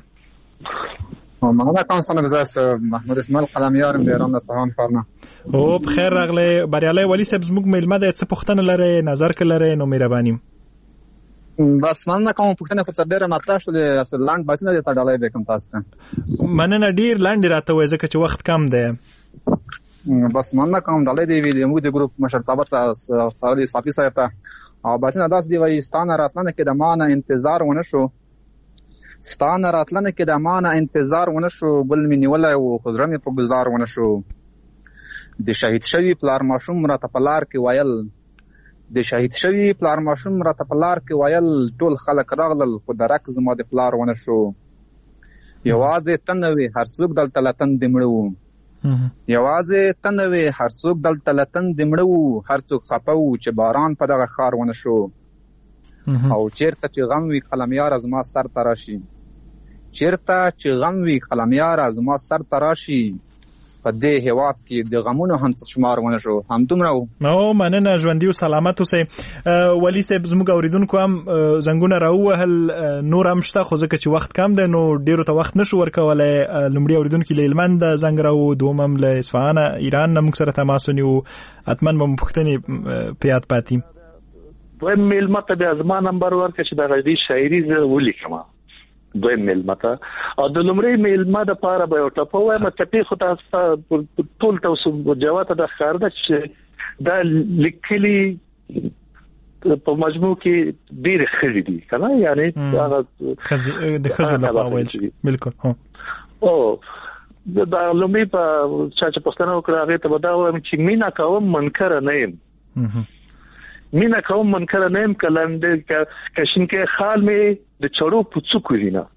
مننه کوم ستاسو بزاس محمود اسماعیل قلمیار د ایران اصفهان ښارنه او بخیر راغلی بریالي ولی صاحب زموږ ملمه ده څه پوښتنه لري نظر کړئ نو مهرباني بس مننه کوم پوښتنه په ډیره مطرح شو د اصل لاند بچنه د تړلای به کوم تاسو مننه ډیر لاند راته وای ځکه چې وخت کم دی بس مننه کوم دلای دی ویډیو موږ د ګروپ مشرتابه تاسو خالي صافي صاحب او بچنه داس دی وای ستانه راتلنه کې د مانه انتظار ونه شو ستانه راتلنه کې د مانه انتظار ونه شو بل مې نیولای او خضرمه په گزار ونه شو د شهید شوی پلار ماشوم را تپلار کې وایل د شهید شوی پلار ماشوم را تپلار کې وایل ټول خلک راغلل خو درک زما د پلار ونه شو یوازې تنوي هر څوک دلته لتن دمړو یوازې تنوي هر څوک دلته لتن دمړو هر څوک خپو چې باران په دغه خار ونه شو او چیرته چې غم وی قلمیار از ما سر تراشي چیرته چې غم وی قلمیار از ما سر تراشي په دې هواد کې د غمونو هم شمار ونه شو هم دومره نو مننه ژوندۍ او سلامت اوسئ ولی صاحب زموږ اوریدونکو هم زنګونه راوهل نور هم شته خو ځکه چې وخت کم دی نو ډیرو ته وخت نشو ورکولای لومړی اوریدونکو له هلمند زنګ راو دوم هم له اصفهان ایران نه موږ سره تماس ونیو اتمن به پوښتنې په یاد پاتې دویم میلمه ته بیا زما نمبر ورکړه چې دغه دې شاعري زه ولیکم دویم میلمه ته او د لومړی میلمه د پاره به یو ټپه وایم ټپې خو تاسو ټول تاسو جواب ته د ښکار ده چې دا لیکلي په مجموع کې ډېرې ښځې دي که نه یعنې هغه د ښځو لخوا ویل شي بالکل او دا لومړی په چا چې پوښتنه وکړه هغې ته به دا وایم چې مینه کوم منکره نه یم مینه کوم منکره نه یم که لنډه که شینکې خال مې د چړو په څوکو وي نه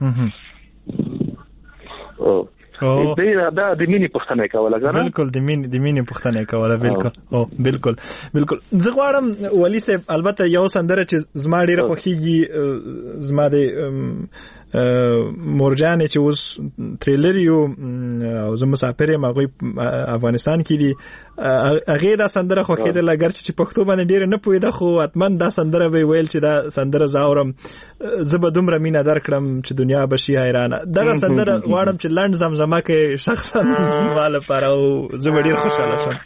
دا د مینې پوښتنه کوله که نه بالکل د مینې د مینې پوښتنه کوله بالکل او بالکل بالکل زه غواړم ولی صاحب البته یو سندره چې زما ډېره خوښیږي زما د مورجان چې اوس ټریلر یو او زه مسافر یم هغوی افغانستان کې دي هغې دا سندره خوښېدله ګرچې چې پښتو باندې ډېره نه پوهېده خو حتما دا سندره به یې ویل چې دا سندره زه اورم زه به دومره مینه درکړم چې دنیا به شي حیرانه دغه سندره غواړم چې لنډ زمزمه کې شخصا زما لپاره او زه به ډېر خوشحاله شم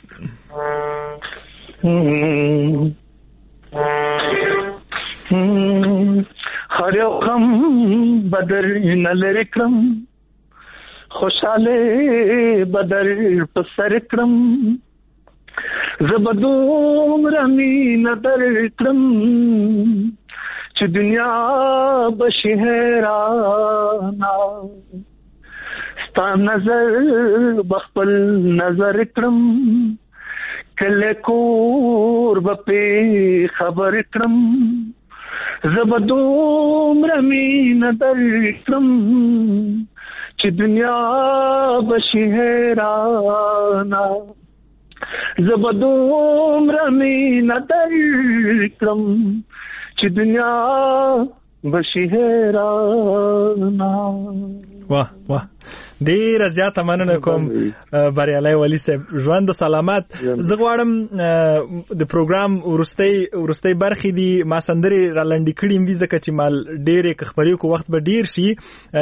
هر یو غم بدر نه لرې کړم خوشحاله بدر په سر کړم زه به دومره مینه درکړم چې دنیا به شي حیرانه ستا نظر به خپل نظر کړم کله کور به پې خبر کړم زه به دومره مینه درکړم چې دنیا به شي حیرانه زه به دومره مینه درکړم چې دنیا به شي حیرانه واه واه ډیره زیاته مننه کوم بریالي والي صاحب ژوند سلامت زه غواړم د پروګرام ورستۍ ورستۍ برخې دي ما سندرې را لنډې کړې وي ځکه چې مال ډېرې که خپرې کو وخت به ډېر شي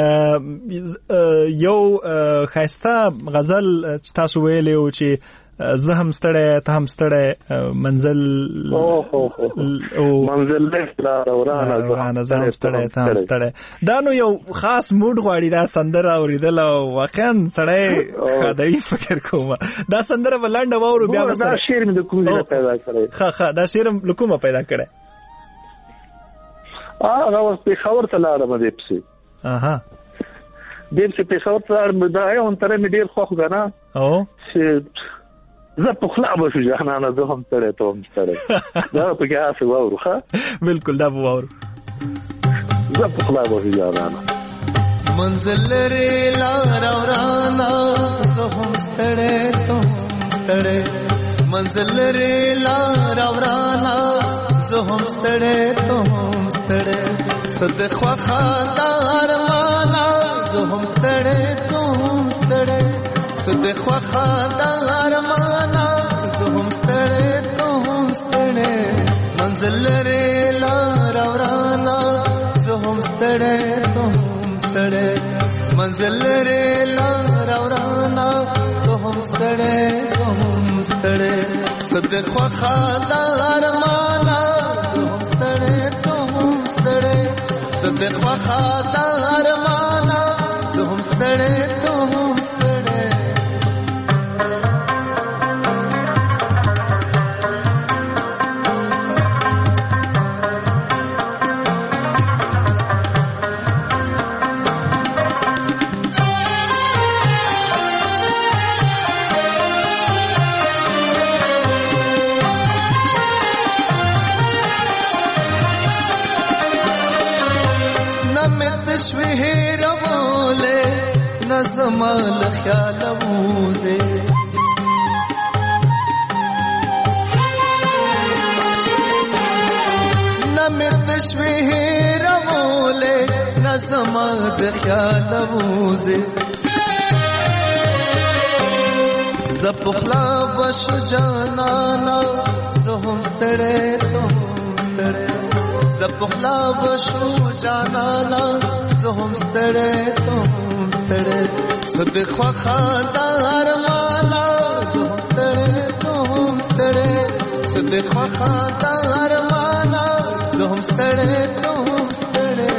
یو ښایسته غزل چې تاسو ویلی و چې زه هم ستړی ته هم ستړی منزل منزل ورانه زه هم ستړی ته هم ستړی دا نو یو خاص موډ غواړي دا سندره اورېدل او واقعا سړی ښادوي فکر کوم دا سندره به لنډه واورو بیا به دا شعر مې د کوم ځای پیدا کړی ښه ښه دا شعر له کومه پیدا کړی هغه وخت پېښور ته لاړم دې پسې اها دې پسې پېښور ته لاړم دا یو انتره مې ډېر خوښ که نه چې زه پخلا به شو جانانه زه هم ستړی ته هم ستړی دا به پکې هسې واورو ښه بلکل دا به واورو زه پخلا به شو جانانه منزل لرې لاره ورانه زه هم ستړی ته هم ستړی منزل لرې لاره ورانه زه هم ستړی ته هم ستړی څه د خوښه دا ارمانه زه هم ستړی ته هم ستړی څه د خوښه دا ارمانه زه هم ستړی ته هم ستړی منزل لرې لاره ورانه زه هم ستړی ته هم ستړی منزل لرې لاره ورانه زه هم ستړی زه هم ستړی څه د خوښه دا ارمانه زه هم ستړی ته هم ستړی څه د خوښه دا ارمانه زه هم ستړی ته هم ستړی زمال خیال موزه نمی تشویه روله نزمال خیال موزه زپخلا بشو جانانا زهم ستره تهم ستره زپخلا بشو جانانا زهم ستره تهم ستره صد خوخا دا ارمانا زهم ستره تهم ستره صد خوخا دا ارمانا زهم ستره تهم ستره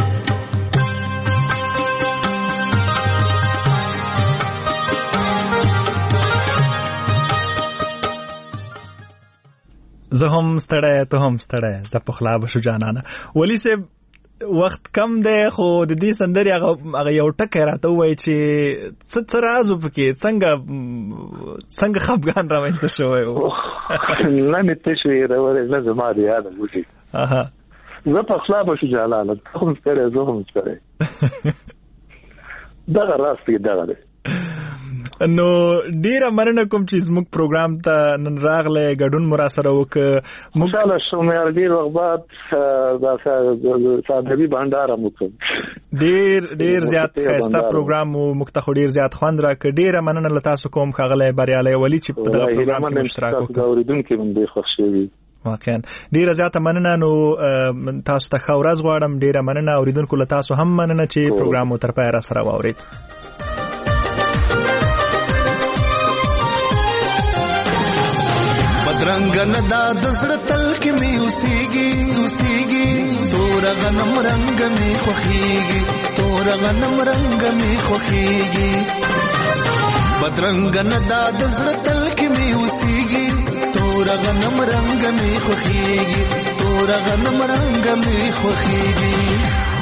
زه هم ستړی ته هم ستړی زه پخلا بشو جانانه ولی صاحب وخت کم دی خو د دې سندرې هغه یو ټکی راته ووایي چې څه څه راز و پکې څنګه څنګه خفګان رامنځته شوی و لنډې تشوې راولې نه زما د یاده وشي زه پخلا بشو جانانه ته هم ستړی زه هم ستړی دغه راز پکې دغه دی نو ډیره مننه کوم چې زموږ پروګرام ته نن راغله ګډون مو را سره وکړ. ان شاء الله شومې ډیر وخت دا سادهوي بانډار مو کوم. ډیر ډیر زیات خسته پروګرام مو مختخ ډیر زیات خوند را ک. ډیره مننه له تاسو کوم خغله بریالي ولی چې په دغه پروګرام کې اشتراک وکړ. اوریدونکو هم ډیر خوښ شوي. واقعا ډیره زیاته مننه. نو تاسو ته ښه ورځ غواړم. ډیره مننه اوریدونکو له تاسو هم مننه چې پروګرام مو تر پایه را سره واورید. بدرنګ نه دا د زړه تل کې مې اوسېږي اوسېږي تور غنم رنگ مې خوښېږي تور غنم رنگ مې خوښېږي بدرنګ نه دا د زړه تل کې مې اوسېږي تور غنم رنگ مې خوښېږي تور غنم رنگ مې خوښېږي